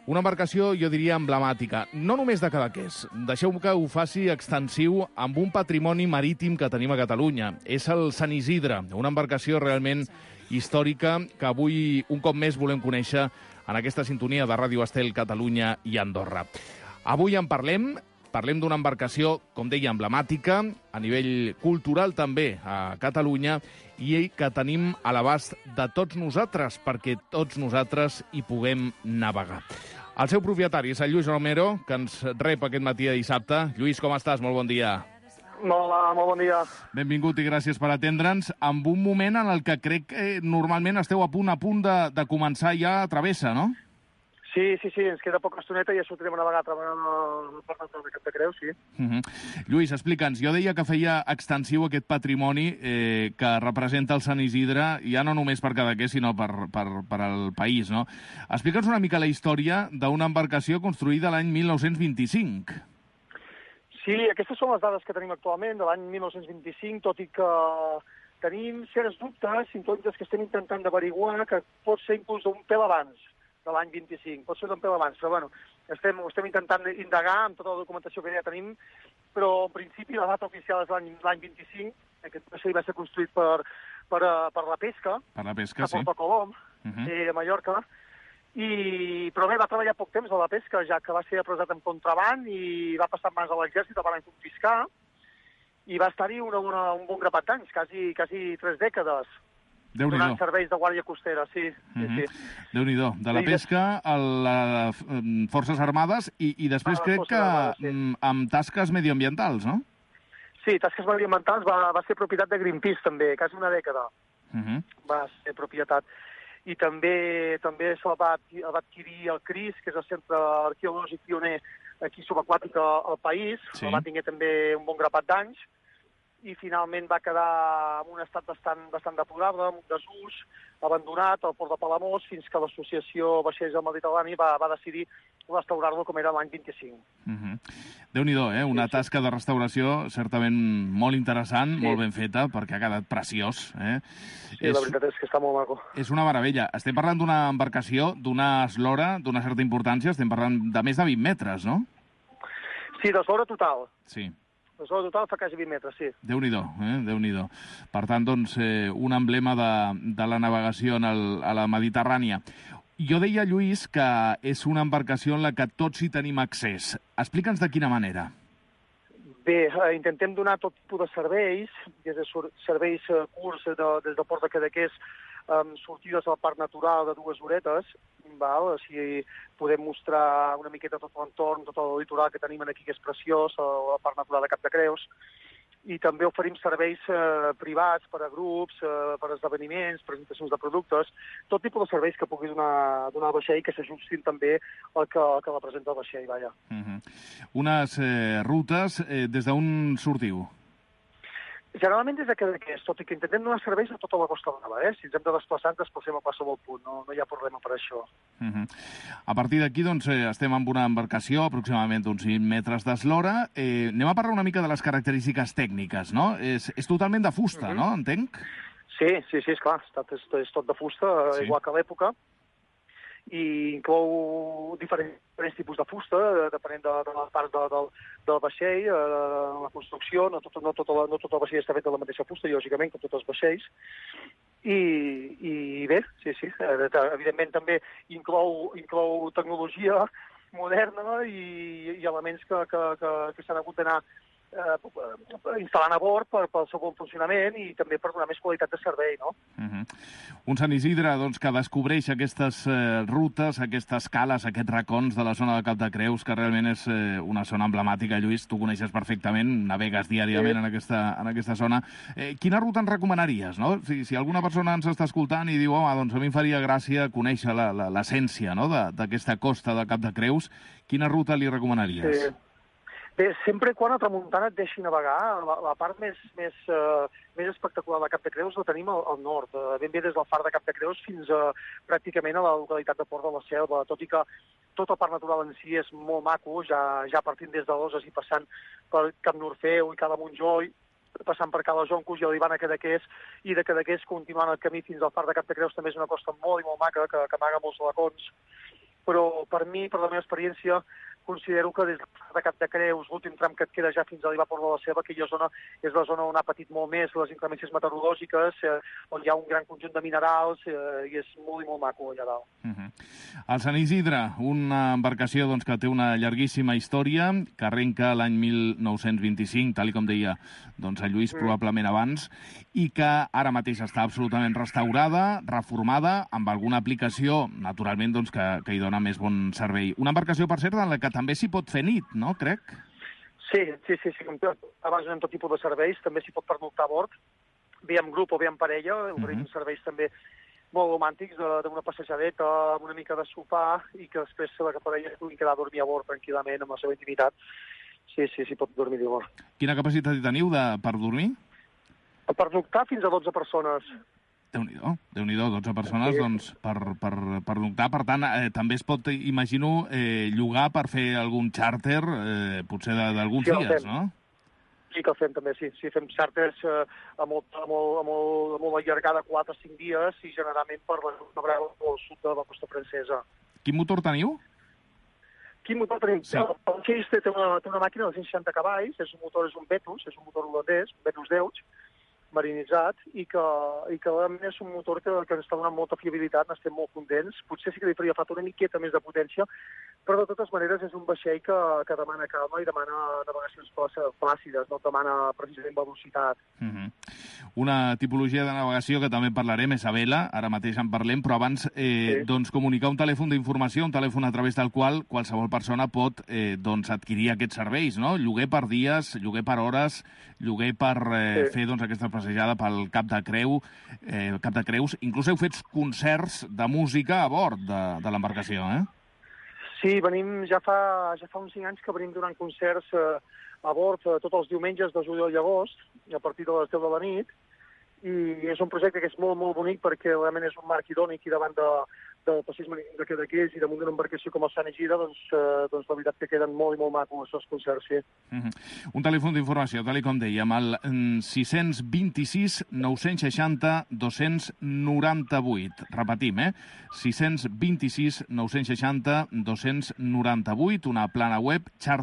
jo diria, emblemàtica, no només de Cadaqués. Deixeu-me que ho faci extensiu amb un patrimoni marítim que tenim a Catalunya. És el Sant Isidre, una embarcació realment històrica que avui un cop més volem conèixer en aquesta sintonia de Ràdio Estel, Catalunya i Andorra. Avui en parlem d'una embarcació, com deia, emblemàtica, a nivell cultural també a Catalunya, i que tenim a l'abast de tots nosaltres, perquè tots nosaltres hi puguem navegar. El seu propietari és el Lluís Romero, que ens rep aquest matí de dissabte. Lluís, com estàs? Molt bon dia. Hola, molt bon dia. Benvingut i gràcies per atendre'ns en un moment en el que crec que normalment esteu a punt de començar ja a travessa, no? Sí, ens queda poca estoneta i ja sortirem a navegar a treballar al Port Natural de Cap de Creus, sí. Lluís, explica'ns, jo deia que feia extensiu aquest patrimoni que representa el Sant Isidre, ja no només per Cadaqués, sinó per al país, no? Explica'ns una mica la història d'una embarcació construïda l'any 1925. Sí, aquestes són les dades que tenim actualment, de l'any 1925, tot i que tenim certs dubtes, inclòs que estem intentant d'averiguar, que pot ser inclús d'un pèl abans de l'any 25, pot ser d'un pèl abans, però bueno, estem intentant indagar amb tota la documentació que ja tenim, però en principi la data oficial és l'any 25, aquest vaixell va ser construït per la pesca, per la pesca, a Porto Colom, a Mallorca, però bé, va treballar poc temps a la pesca, ja que va ser apresat en contraband i va passar en mans de l'exèrcit, el van confiscar, i va estar-hi un bon grapat d'anys, quasi 3 dècades. Déu-n'hi-do. Donant serveis de guàrdia costera, sí. Déu-n'hi-do. De la pesca a les Forces Armades i després crec que amb tasques medioambientals, no? Sí, tasques medioambientals va ser propietat de Greenpeace, també, quasi una dècada. Va ser propietat. I també se va adquirir el CRIS, que és el Centre Arqueològic Pioner aquí subaquàtic al país. El va tenir també un bon grapat d'anys. I finalment va quedar en un estat bastant depurable, amb desús, abandonat al port de Palamós, fins que l'associació Vaixells del Mediterrani va decidir restaurar-lo com era l'any 25. Déu-n'hi-do, una tasca de restauració certament molt interessant, molt ben feta, perquè ha quedat preciós. Sí, la veritat és que està molt maco. És una meravella. Estem parlant d'una embarcació, d'una eslora, d'una certa importància, estem parlant de més de 20 metres, no? Sí, d'eslora total. Sí. L'eslora total fa quasi 20 metres, sí. Déu-n'hi-do, Déu-n'hi-do. Per tant, doncs, un emblema de la navegació a la Mediterrània. Jo deia, Lluís, que és una embarcació en la que tots hi tenim accés. Explica'ns de quina manera. Bé, intentem donar tot tipus de serveis, des de serveis curts des del port de Cadaqués, sortides al parc natural de 2 horetes, si podem mostrar una miqueta tot l'entorn, tot el litoral que tenim aquí, que és preciós, el parc natural de Cap de Creus, i també oferim serveis privats per a grups, per a esdeveniments, presentacions de productes, tot tipus de serveis que pugui donar el vaixell, que s'ajustin també al que representa el vaixell, vaja. Unes rutes des d'on sortiu? Generalment des de Cadaqués, tot i que intentem donar serveis a tota la Costa Brava. Si ens hem de desplaçar, ens desplacem a qualsevol punt, no hi ha problema per això. A partir d'aquí, doncs, estem amb una embarcació aproximadament d'uns 20 metres d'eslora. Anem a parlar una mica de les característiques tècniques, no? És totalment de fusta, no? Entenc? Sí, esclar, és tot de fusta, igual que a l'època, i inclou diferents tipus de fusta, depenent de la part del vaixell, la construcció. No tot el vaixell està fet de la mateixa fusta, lògicament, com tots els vaixells. I bé, sí, evidentment també inclou tecnologia moderna i elements que s'han hagut d'anar instal·lant a bord pel seu bon funcionament i també per donar més qualitat de servei, no? Un Sant Isidre, doncs, que descobreix aquestes rutes, aquestes cales, aquests racons de la zona de Cap de Creus, que realment és una zona emblemàtica. Lluís, tu coneixes perfectament, navegues diàriament en aquesta zona. Quina ruta ens recomanaries, no? Si alguna persona ens està escoltant i diu, home, doncs a mi em faria gràcia conèixer l'essència d'aquesta costa de Cap de Creus, quina ruta li recomanaries? Sí. Bé, sempre quan a tramuntana et deixi navegar, la part més espectacular de Cap de Creus la tenim al nord, ben bé des del far de Cap de Creus fins pràcticament a la localitat de Port de la Selva, tot i que tot el parc natural en si és molt maco, ja partint des de Loses i passant per Camp Norfeu i Cala Montjoi, passant per Cala Joncos i arribant a Cadaqués, i de Cadaqués continuant el camí fins al far de Cap de Creus també és una costa molt i molt maca, que amaga molts racons. Però per mi, per la meva experiència, considero que des de Cap de Creus, l'últim tram que et queda ja fins a arribar a Port de la Selva, aquella zona és la zona on ha patit molt més les inclemències meteorològiques, on hi ha un gran conjunt de minerals i és molt i molt maco allà dalt. El Sant Isidre, una embarcació que té una llarguíssima història, que arrenca l'any 1925, tal com deia el Lluís probablement abans, i que ara mateix està absolutament restaurada, reformada, amb alguna aplicació, naturalment, que hi dona més bon servei. Una embarcació, per cert, en la que també s'hi pot fer nit, no, crec? Sí. Abans anem tot tipus de serveis, també s'hi pot pernoctar a bord, bé en grup o bé en parella, oferim serveis també molt romàntics, d'una passejadeta, amb una mica de sopar, i que després la parella pugui quedar a dormir a bord tranquil·lament, amb la seva intimitat. Sí, s'hi pot dormir a bord. Quina capacitat hi teniu per dormir? Per pernoctar fins a 12 persones. Déu-n'hi-do, 12 persones, doncs, per noctar. Per tant, també es pot, imagino, llogar per fer algun xàrter, potser d'alguns dies, no? Sí que el fem també, sí. Sí, fem xàrters amb la llargada 4 o 5 dies i generalment per la zona brava o el sud de la costa francesa. Quin motor teniu? Quin motor tenim? Sí. El Chase té una màquina de 160 cavalls, és un Vetus, és un motor holandès, un Vetus 10, marinitzat, i que realment és un motor que ens està donant molta fiabilitat, n'estem molt contents. Potser sí que li faria falta una miqueta més de potència, però de totes maneres és un vaixell que demana calma i demana navegacions plàcides, no demana precisament velocitat. Una tipologia de navegació que també en parlarem és a vela, ara mateix en parlem, però abans doncs comunicar un telèfon d'informació, un telèfon a través del qual qualsevol persona pot doncs adquirir aquests serveis, no? Lloguer per dies, lloguer per hores, lloguer per fer doncs aquesta passejada pel Cap de Creus. Inclús heu fet concerts de música a bord de l'embarcació, eh? Sí, venim ja fa uns 5 anys que venim donant concerts a bord tots els diumenges de juliol i agost, a partir de les 10 de la nit, i és un projecte que és molt, molt bonic perquè realment és un marc idònic i davant del passeig marítim de Cadaqués i damunt d'una embarcació com el Sant Isidre, doncs la veritat que queden molt i molt macos els concerts, sí. Un telèfon d'informació, tal com dèiem, el 626 960 298. Repetim, 626 960 298, una plana web,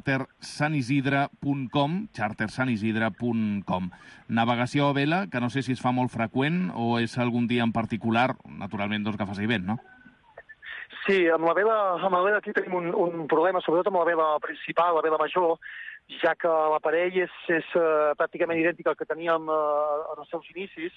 chartersanisidre.com. Navegació a vela, que no sé si es fa molt freqüent o és algun dia en particular, naturalment doncs que faci vent, no? Sí, amb la vela aquí tenim un problema, sobretot amb la vela principal, la vela major, ja que l'aparell és pràcticament idèntic al que teníem en els seus inicis,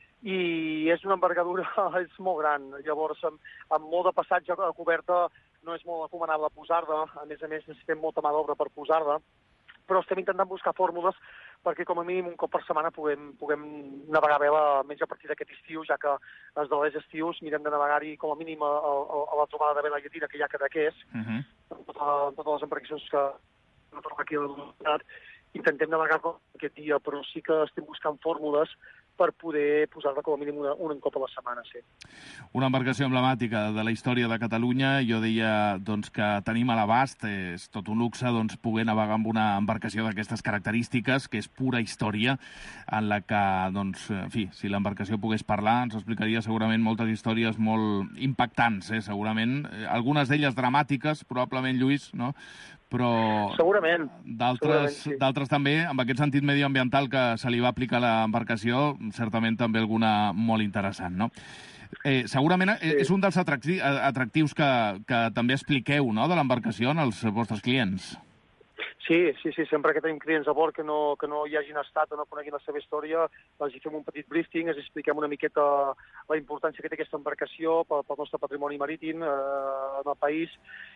i és una envergadura és molt gran. Llavors, amb molt de passatge a coberta no és molt recomanable posar-la, a més necessitem molta mà d'obra per posar-la, però estem intentant buscar fórmules perquè com a mínim un cop per setmana puguem navegar a vela almenys a partir d'aquest estiu, ja que els darrers estius mirem de navegar-hi com a mínim a la trobada de vela llatina que hi ha a Cadaqués, amb totes les embarcacions que no trobem aquí a la Unitat. Intentem navegar-lo aquest dia, però sí que estem buscant fórmules per poder posar-la com a mínim un cop a la setmana, sí. Una embarcació emblemàtica de la història de Catalunya. Jo deia doncs, que tenim a l'abast, és tot un luxe doncs, poder navegar amb una embarcació d'aquestes característiques, que és pura història, en la que, doncs, en fi, si l'embarcació pogués parlar, ens explicaria segurament moltes històries molt impactants, segurament. Algunes d'elles dramàtiques, probablement, Lluís, no? Però segurament d'altres també, amb aquest sentit medioambiental que se li va aplicar a l'embarcació, certament també alguna molt interessant, no? Segurament és un dels atractius que també expliqueu, no?, de l'embarcació als vostres clients. Sí, sempre que tenim clients a bord que no hi hagin estat o no coneguin la seva història, els hi fem un petit briefing, els expliquem una miqueta la importància que té aquesta embarcació pel nostre patrimoni marítim en el país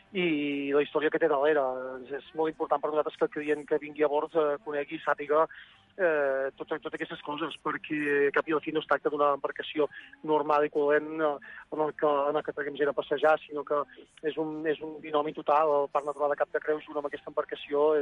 i la història que té darrere. És molt important per nosaltres que el client que vingui a bord conegui i sàpiga totes aquestes coses, perquè cap i al fi no es tracta d'una embarcació normal i corrent en el que traguem gent a passejar, sinó que és un binomi total. El Parc Natural de Cap de Creus junt amb aquesta embarcació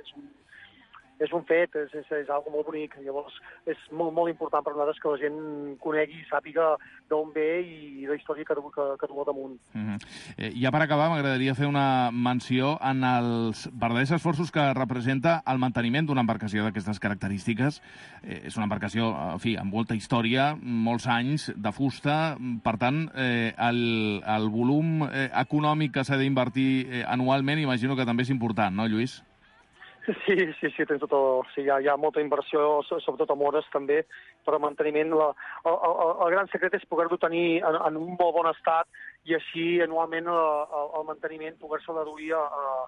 és un fet, és algo molt bonic. Llavors és molt, molt important per nosaltres que la gent conegui i sàpiga d'on ve i la història que du al damunt. Ja per acabar, m'agradaria fer una menció en els verdaders esforços que representa el manteniment d'una embarcació d'aquestes característiques. És una embarcació, en fi, amb molta història, molts anys, de fusta. Per tant, el volum econòmic que s'ha d'invertir anualment imagino que també és important, no, Lluís? Sí, tens hi ha molta inversió, sobretot amb hores també, per al manteniment. El gran secret és poder-lo tenir en un molt bon estat i així anualment el manteniment poder-se deduir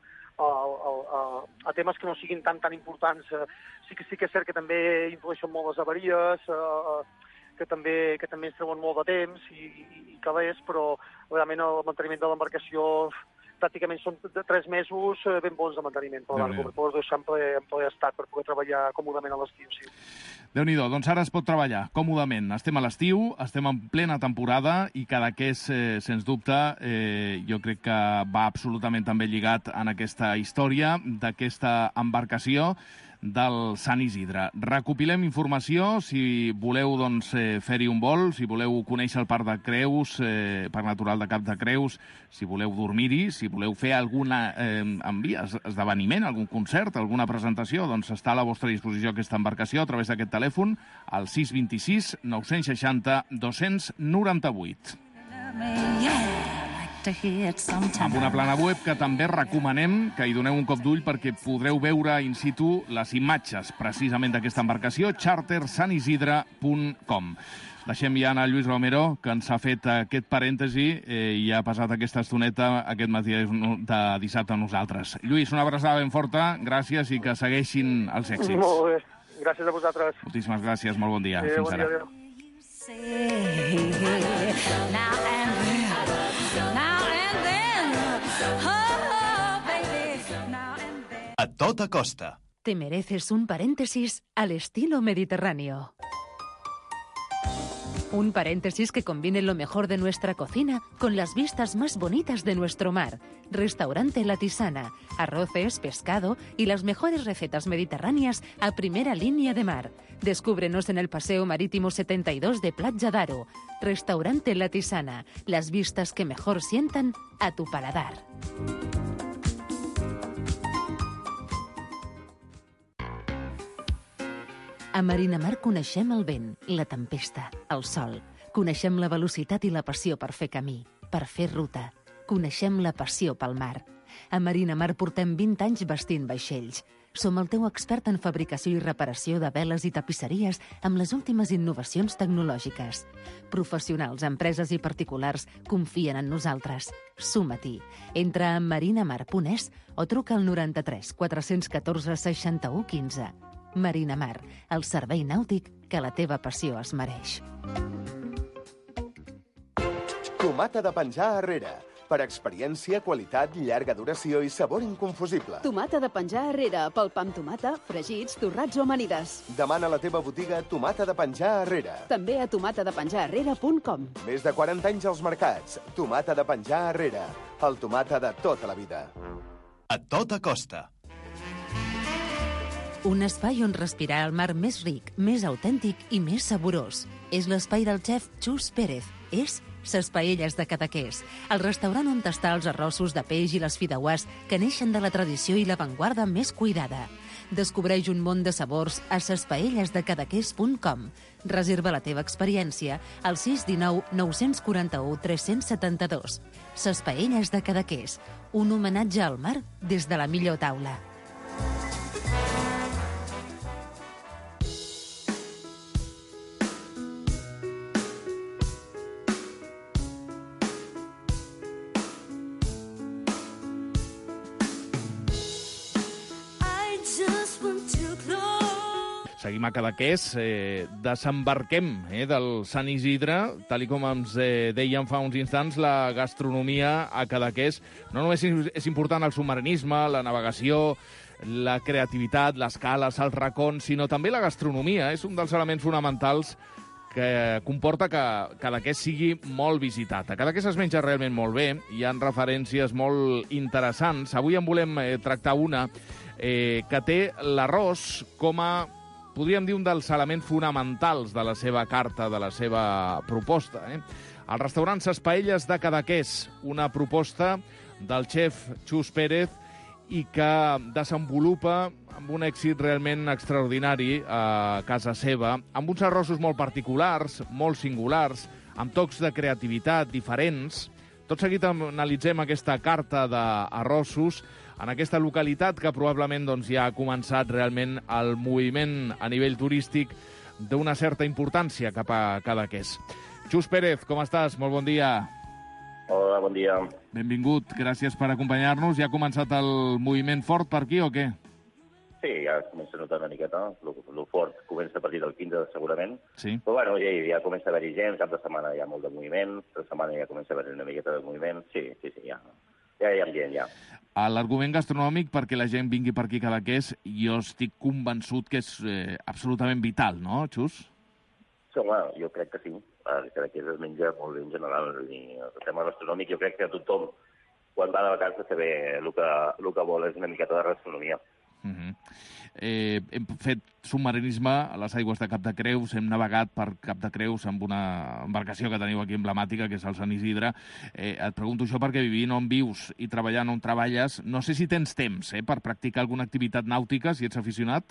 a temes que no siguin tan importants. Sí que és cert que també influeixen molt les avaries, que també ens treuen molt de temps i calés, però realment el manteniment de l'embarcació pràcticament són 3 mesos ben bons de manteniment per poder deixar en ple estat, per poder treballar còmodament a l'estiu, sí. Déu-n'hi-do, doncs ara es pot treballar còmodament. Estem a l'estiu, estem en plena temporada i Cadaqués, sens dubte, jo crec que va absolutament també lligat en aquesta història d'aquesta embarcació del Sant Isidre. Recopilem informació, si voleu fer-hi un vol, si voleu conèixer el Parc de Creus, Parc Natural de Cap de Creus, si voleu dormir-hi, si voleu fer algun esdeveniment, algun concert, alguna presentació, doncs està a la vostra disposició aquesta embarcació a través d'aquest telèfon, al 626 960 298. Amb una plana web que també recomanem que hi doneu un cop d'ull perquè podreu veure in situ les imatges precisament d'aquesta embarcació, chartersanisidre.com. Deixem ja anar Lluís Romero, que ens ha fet aquest parèntesi i ha passat aquesta estoneta aquest matí de dissabte a nosaltres. Lluís, una abraçada ben forta, gràcies i que segueixin els èxits. Molt bé, gràcies a vosaltres. Moltíssimes gràcies, molt bon dia. Fins ara. Adéu. A tota costa. Te mereces un paréntesis al estilo mediterráneo. Un paréntesis que combine lo mejor de nuestra cocina con las vistas más bonitas de nuestro mar. Restaurante La Tisana, arroces, pescado y las mejores recetas mediterráneas a primera línea de mar. Descúbrenos en el Paseo Marítimo 72 de Platja d'Aro. Restaurante La Tisana, las vistas que mejor sientan a tu paladar. A Marinamar coneixem el vent, la tempesta, el sol. Coneixem la velocitat i la passió per fer camí, per fer ruta. Coneixem la passió pel mar. A Marinamar portem 20 anys vestint vaixells. Som el teu expert en fabricació i reparació de veles i tapisseries amb les últimes innovacions tecnològiques. Professionals, empreses i particulars confien en nosaltres. Suma-t'hi. Entra a marinamar.es o truca al 93 414 61 15. Marinamar, el servei nàutic que la teva passió es mereix. Tomata de penjar arrere. Per experiència, qualitat, llarga duració i sabor inconfusible. Tomata de penjar arrere, pel pa amb tomata, fregits, torrats o amanides. Demana a la teva botiga Tomata de penjar arrere. També a tomatadepenjararrere.com. Més de 40 anys als mercats. Tomata de penjar arrere. El tomata de tota la vida. A tota costa. Un espai on respirar el mar més ric, més autèntic i més saborós. És l'espai del xef Xus Pérez. És Ses Paelles de Cadaqués, el restaurant on tastar els arrossos de peix i les fideuàs que neixen de la tradició i l'avantguarda més cuidada. Descobreix un món de sabors a sespaellesdecadaqués.com. Reserva la teva experiència al 619 941 372. Ses Paelles de Cadaqués, un homenatge al mar des de la millor taula. Seguim a Cadaqués, desembarquem del Sant Isidre, tal com ens dèiem fa uns instants, la gastronomia a Cadaqués no només és important el submarinisme, la navegació, la creativitat, les cales, els racons, sinó també la gastronomia. És un dels elements fonamentals que comporta que Cadaqués sigui molt visitat. A Cadaqués es menja realment molt bé, hi ha referències molt interessants. Avui en volem tractar una que té l'arròs com a, podríem dir, un dels elements fonamentals de la seva carta, de la seva proposta. El restaurant Ses Paelles de Cadaqués, una proposta del xef Xus Pérez i que desenvolupa amb un èxit realment extraordinari a casa seva, amb uns arrossos molt particulars, molt singulars, amb tocs de creativitat diferents. Tot seguit analitzem aquesta carta d'arrossos en aquesta localitat que probablement ja ha començat realment el moviment a nivell turístic d'una certa importància cap a Cadaqués. Xus Pérez, com estàs? Molt bon dia. Hola, bon dia. Benvingut, gràcies per acompanyar-nos. Ja ha començat el moviment fort per aquí o què? Sí, ja es comença a notar una miqueta. El fort comença a partir del 15, segurament. Sí. Però bueno, ja comença a haver-hi gent, cap de setmana hi ha molt de moviment, cada setmana ja comença a haver-hi una miqueta de moviment. Sí, ja hi ha gent, ja. L'argument gastronòmic perquè la gent vingui per aquí a Cadaqués, jo estic convençut que és absolutament vital, no, Xus? Sí, home, jo crec que sí. Cadaqués es menja molt bé en general. El tema gastronòmic, jo crec que tothom, quan va de vacances, també el que vol és una miqueta de gastronomia. Hem fet submarinisme a les aigües de Cap de Creus, hem navegat per Cap de Creus amb una embarcació que teniu aquí emblemàtica, que és el Sant Isidre. Et pregunto això perquè vivint on vius i treballant on treballes, no sé si tens temps per practicar alguna activitat nàutica, si ets aficionat.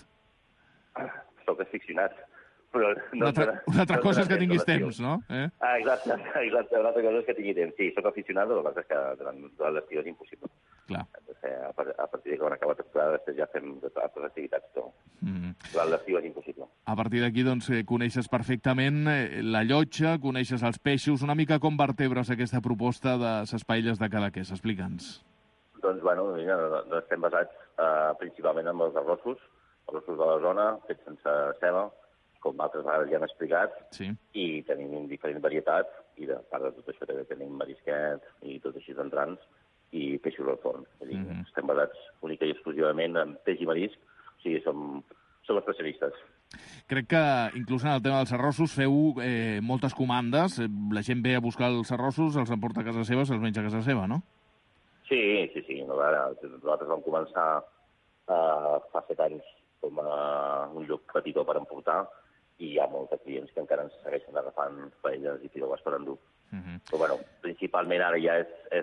Soc aficionat. Però una altra cosa és que tinguis temps, no? Exacte. Una altra cosa és que tingui temps. Sí, soc aficionat, però és que durant l'estiu és impossible. Clar. A partir de quan acaba la temporada, després ja fem altres activitats. Durant l'estiu és impossible. A partir d'aquí, doncs, coneixes perfectament la llotja, coneixes els peixos. Una mica com vertebres aquesta proposta de les paelles de Cadaqués. Explica'ns. Doncs, bueno, estem basats principalment en els arrossos de la zona, fets sense ceba, com altres vegades ja hem explicat, i tenim diferents varietats, i de part de tot això també tenim marisquet i tot així d'entrants, i peixos al forn. Estem basats única i exclusivament en peix i marisc, o sigui, som especialistes. Crec que, inclús en el tema dels arrossos, feu moltes comandes. La gent ve a buscar els arrossos, els emporta a casa seva, se'ls menja a casa seva, no? Sí. Nosaltres vam començar fa 7 anys com a un lloc petitó per emportar, i hi ha molts clients que encara ens segueixen agafant paelles i pirogües per endur. Però, bueno, principalment ara ja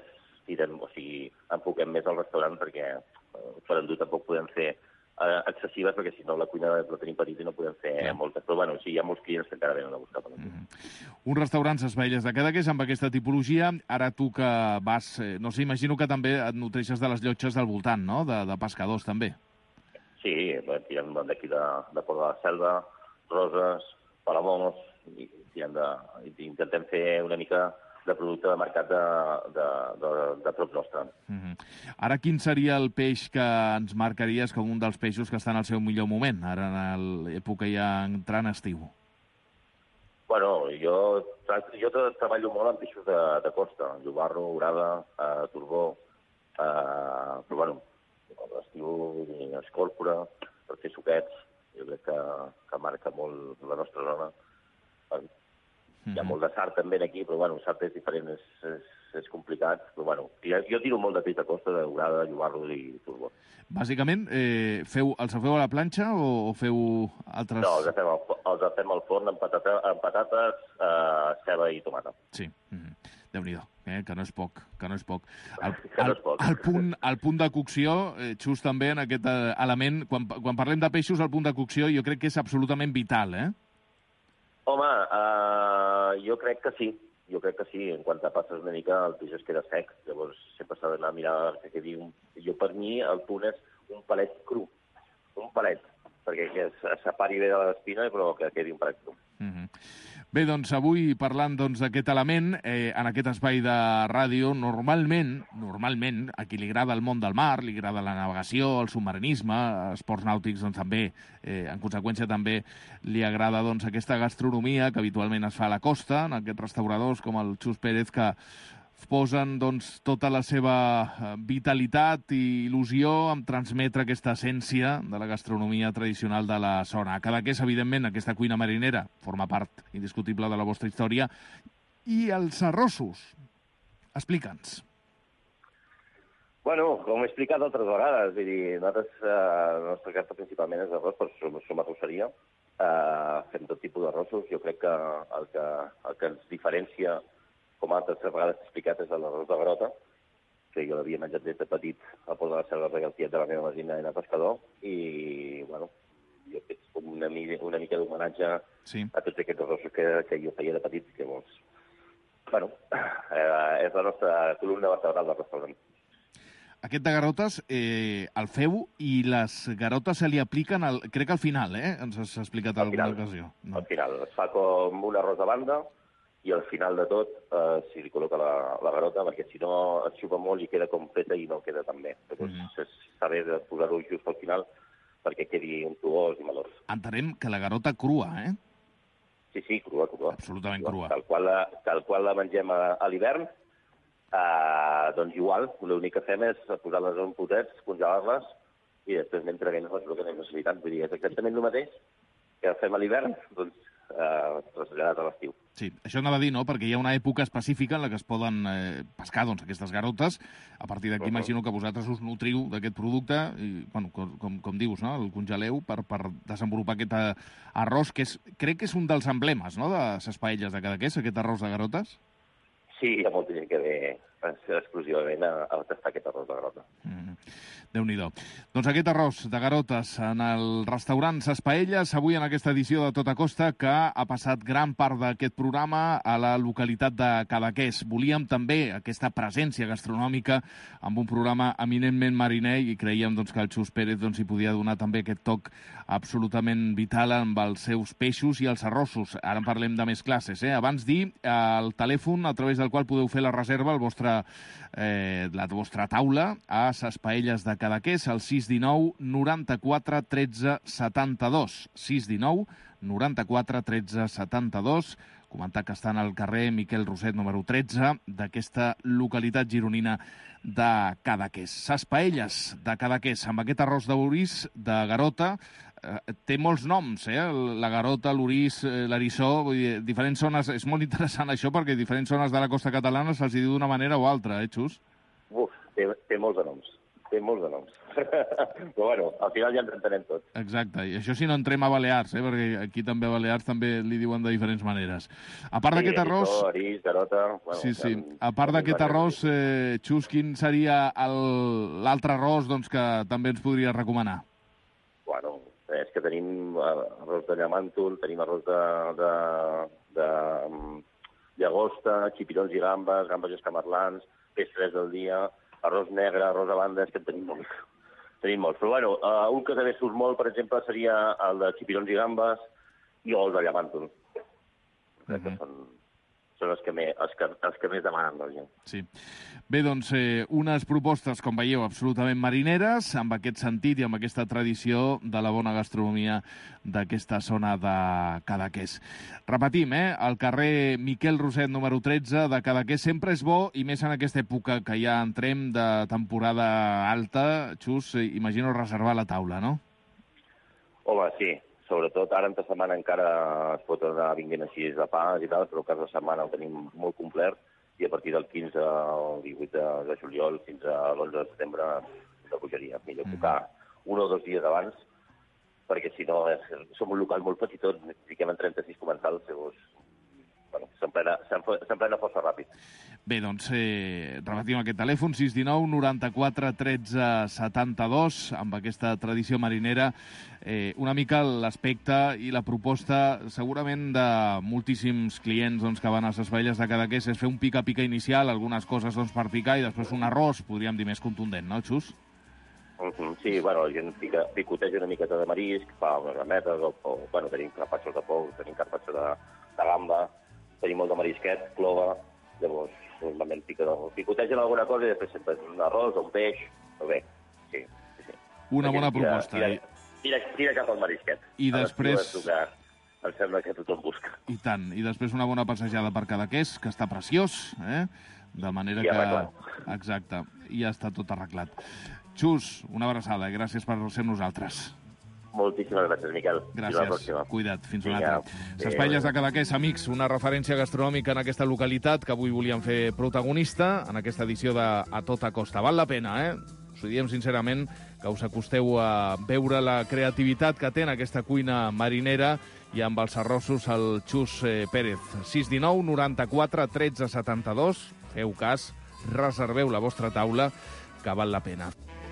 enfoquem més al restaurant, perquè per endur tampoc podem fer excessives, perquè si no la cuina la tenim petita i no podem fer moltes. Però, bueno, sí, hi ha molts clients que encara venen a buscar per endur. Un restaurant, les paelles de Cadaqués, amb aquesta tipologia. Ara tu que vas, no sé, imagino que també et nutreixes de les llotges del voltant, no?, de pescadors, també. Sí, tirem d'aquí de Port de la Selva, Roses, Palamós, i intentem fer una mica de producte de mercat de prop nostre. Ara, quin seria el peix que ens marcaries com un dels peixos que està en el seu millor moment, ara en l'època ja entrant estiu? Bueno, jo treballo molt amb peixos de costa, llobarro, orada, turbó, però, bueno, l'estiu, escòrpora, per fer suquets, jo crec que marca molt la nostra zona. Hi ha molt de sard també aquí, però bueno, el sard és diferent, és complicat, però bueno, jo tiro molt de peix de costa, d'orada, llobarro i turbó. Bàsicament, els feu a la planxa o feu altres... No, els fem al forn amb patates, ceba i tomata. Sí, Déu-n'hi-do, que no és poc, El punt de cocció, just també en aquest element, quan parlem de peixos, el punt de cocció jo crec que és absolutament vital, Home, jo crec que sí. En quant a passes una mica, el peix es queda sec. Llavors, sempre s'ha d'anar a mirar que quedi per mi, el punt és un palet cru. Un palet, perquè que es separi bé de l'espina, però que quedi un palet cru. Bé, doncs, avui parlant d'aquest element, en aquest espai de ràdio, normalment, a qui li agrada el món del mar, li agrada la navegació, el submarinisme, esports nàutics, doncs també, en conseqüència també li agrada aquesta gastronomia que habitualment es fa a la costa, en aquests restauradors com el Xus Pérez, que posen tota la seva vitalitat i il·lusió en transmetre aquesta essència de la gastronomia tradicional de la zona. A Cadaqués, evidentment, aquesta cuina marinera forma part indiscutible de la vostra història. I els arrossos? Explica'ns. Bueno, com he explicat altres vegades, vull dir, nosaltres, la nostra carta principalment és d'arròs, però som arrosseria. Fem tot tipus d'arrossos. Jo crec que el que ens diferencia, com altres vegades he explicat, és l'arròs de garota, que jo l'havia menjat des de petit a Port de la Selva, perquè el tiet de la meva mesina era pescador, i, bueno, jo he fet una mica d'homenatge a tots aquests arrossos que jo feia de petit, que, bueno, és la nostra columna vertebral del restaurant. Aquest de garotes el feu i les garotes se li apliquen, crec, al final, ens has explicat en alguna ocasió. Al final, es fa com un arròs de banda, i al final de tot s'hi col·loca la garota, perquè si no es xupa molt i queda com feta i no queda tan bé. Llavors s'ha de posar-ho just al final perquè quedi un tuós i melós. Entenem que la garota crua, Sí, crua. Absolutament crua. Tal qual la mengem a l'hivern, doncs igual, l'únic que fem és posar-les en potets, congelar-les, i després anem traient les que anem necessitant. Vull dir, és exactament el mateix que fem a l'hivern, doncs traslladat a l'estiu. Sí, això anava a dir, no?, perquè hi ha una època específica en la que es poden pescar aquestes garotes. A partir d'aquí imagino que vosaltres us nutriu d'aquest producte i, bueno, com dius, no?, el congeleu per desenvolupar aquest arròs, que crec que és un dels emblemes, no?, de les paelles de Cadaqués, aquest arròs de garotes. Sí, hi ha molta gent que ve exclusivament a tastar aquest arròs de garota. Déu-n'hi-do. Doncs aquest arròs de garotes en el restaurant Ses Paelles, avui en aquesta edició de Tota Costa, que ha passat gran part d'aquest programa a la localitat de Cadaqués. Volíem també aquesta presència gastronòmica amb un programa eminentment mariner i creiem que el Xus Pérez hi podia donar també aquest toc absolutament vital amb els seus peixos i els arrossos. Ara en parlem de més classes. Abans dir el telèfon a través del qual podeu fer la reserva, la vostra taula a Ses Paelles de Cadaqués, al 619 94 13 72. 619 94 13 72. Comentar que estan al carrer Miquel Roset, número 13, d'aquesta localitat gironina de Cadaqués. Ses Paelles de Cadaqués, amb aquest arròs d'orís de garota, té molts noms, la garota, l'orís, l'eriçó, vull dir, diferents zones. És molt interessant això, perquè diferents zones de la costa catalana se'ls diu d'una manera o altra, Xus? Té molts de noms. Però bueno, al final ja ens entenem tots. Exacte, i això si no entrem a Balears, perquè aquí també a Balears també li diuen de diferents maneres. A part d'aquest arròs... Erís, garota... Bueno, sí. A part d'aquest arròs, Xus, quin seria l'altre arròs que també ens podries recomanar? Bueno, és que tenim arròs de llamàntol, tenim arròs de llagosta, xipirons i gambes escamarlans, peix fresc del dia, arròs negre, arròs a banda, és que en tenim molts. Però bueno, un que també surt molt, per exemple, seria el de xipirons i gambes i el de llamàntol. Crec que són els que més demanen la gent. Sí. Bé, doncs, unes propostes, com veieu, absolutament marineres, amb aquest sentit i amb aquesta tradició de la bona gastronomia d'aquesta zona de Cadaqués. Repetim, al carrer Miquel Roset, número 13, de Cadaqués. Sempre és bo, i més en aquesta època que ja entrem de temporada alta, Xus, imagino reservar la taula, no? Home, sí. Sobretot ara entre setmana encara es pot anar vinguent així de pas i tal, però el cas de setmana el tenim molt complet i a partir del 15 o 18 de juliol fins a l'11 de setembre de pujaria. Millor tocar 1 o 2 dies abans, perquè si no som un local molt petitot, fiquem en 36 comensals, llavors s'emplena força ràpid. Bé, doncs, repetim aquest telèfon, 619 94 13 72, amb aquesta tradició marinera. Una mica l'aspecte i la proposta, segurament, de moltíssims clients que van a Ses Paelles de Cadaqués és fer un pica-pica inicial, algunes coses per picar, i després un arròs, podríem dir, més contundent, no, Xus? Sí, bueno, la gent picoteja una miqueta de marisc, fa unes rametes, bueno, tenim carpaccios de pou, tenim carpaccio de gamba, tenim molt de marisquet, clova, llavors normalment picotegen alguna cosa i després sempre un arròs o un peix, però bé, sí. Una bona proposta. Tira cap al marisquet. I després... Em sembla que tothom busca. I tant. I després una bona passejada per Cadaqués, que està preciós, de manera que... Exacte. I ja està tot arreglat. Xus, una abraçada. Gràcies per ser amb nosaltres. Moltíssimes gràcies, Miquel. Gràcies. Cuida't. Fins una altra. Ses Paelles de Cadaqués, amics, una referència gastronòmica en aquesta localitat que avui volíem fer protagonista en aquesta edició de A Tota Costa. Val la pena, Us ho diem sincerament, que us acosteu a veure la creativitat que té en aquesta cuina marinera i amb els arrossos el Xus Pérez. 619 94 13 72. Feu cas, reserveu la vostra taula, que val la pena.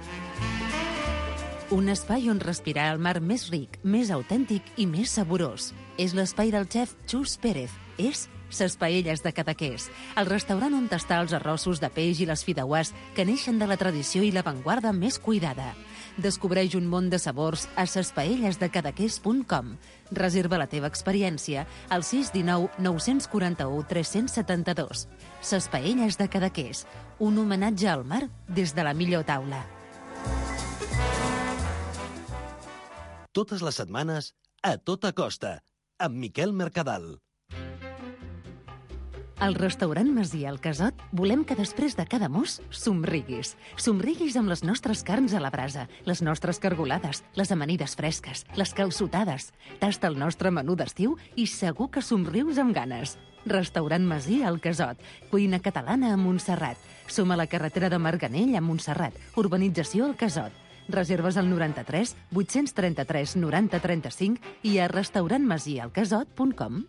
Un espai on respirar el mar més ric, més autèntic i més saborós. És l'espai del xef Xus Pérez. És Ses Paelles de Cadaqués, el restaurant on tastar els arrossos de peix i les fideuàs que neixen de la tradició i l'avantguarda més cuidada. Descobreix un món de sabors a sespaellesdecadaqués.com. Reserva la teva experiència al 619 941 372. Ses Paelles de Cadaqués, un homenatge al mar des de la millor taula. Totes les setmanes, A Tota Costa, amb Miquel Mercadal. Al restaurant Masia al Casot volem que després de cada mos somriguis. Somriguis amb les nostres carns a la brasa, les nostres cargolades, les amanides fresques, les calçotades. Tasta el nostre menú d'estiu i segur que somrius amb ganes. Restaurant Masia al Casot, cuina catalana a Montserrat. Som a la carretera de Marganell a Montserrat, urbanització al Casot. Reserves al 93 833 90 35 i a restaurantmasiaalcasot.com.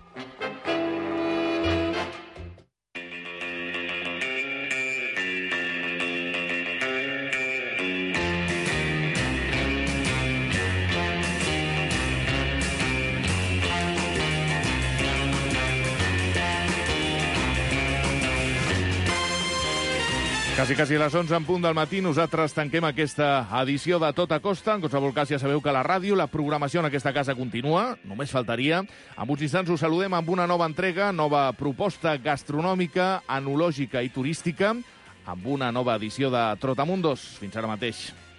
Quasi a les 11 en punt del matí, nosaltres tanquem aquesta edició de Tot a Costa. En qualsevol cas, ja sabeu que la ràdio, la programació en aquesta casa continua, només faltaria. En uns instants us saludem amb una nova entrega, nova proposta gastronòmica, enològica i turística, amb una nova edició de Trotamundos. Fins ara mateix.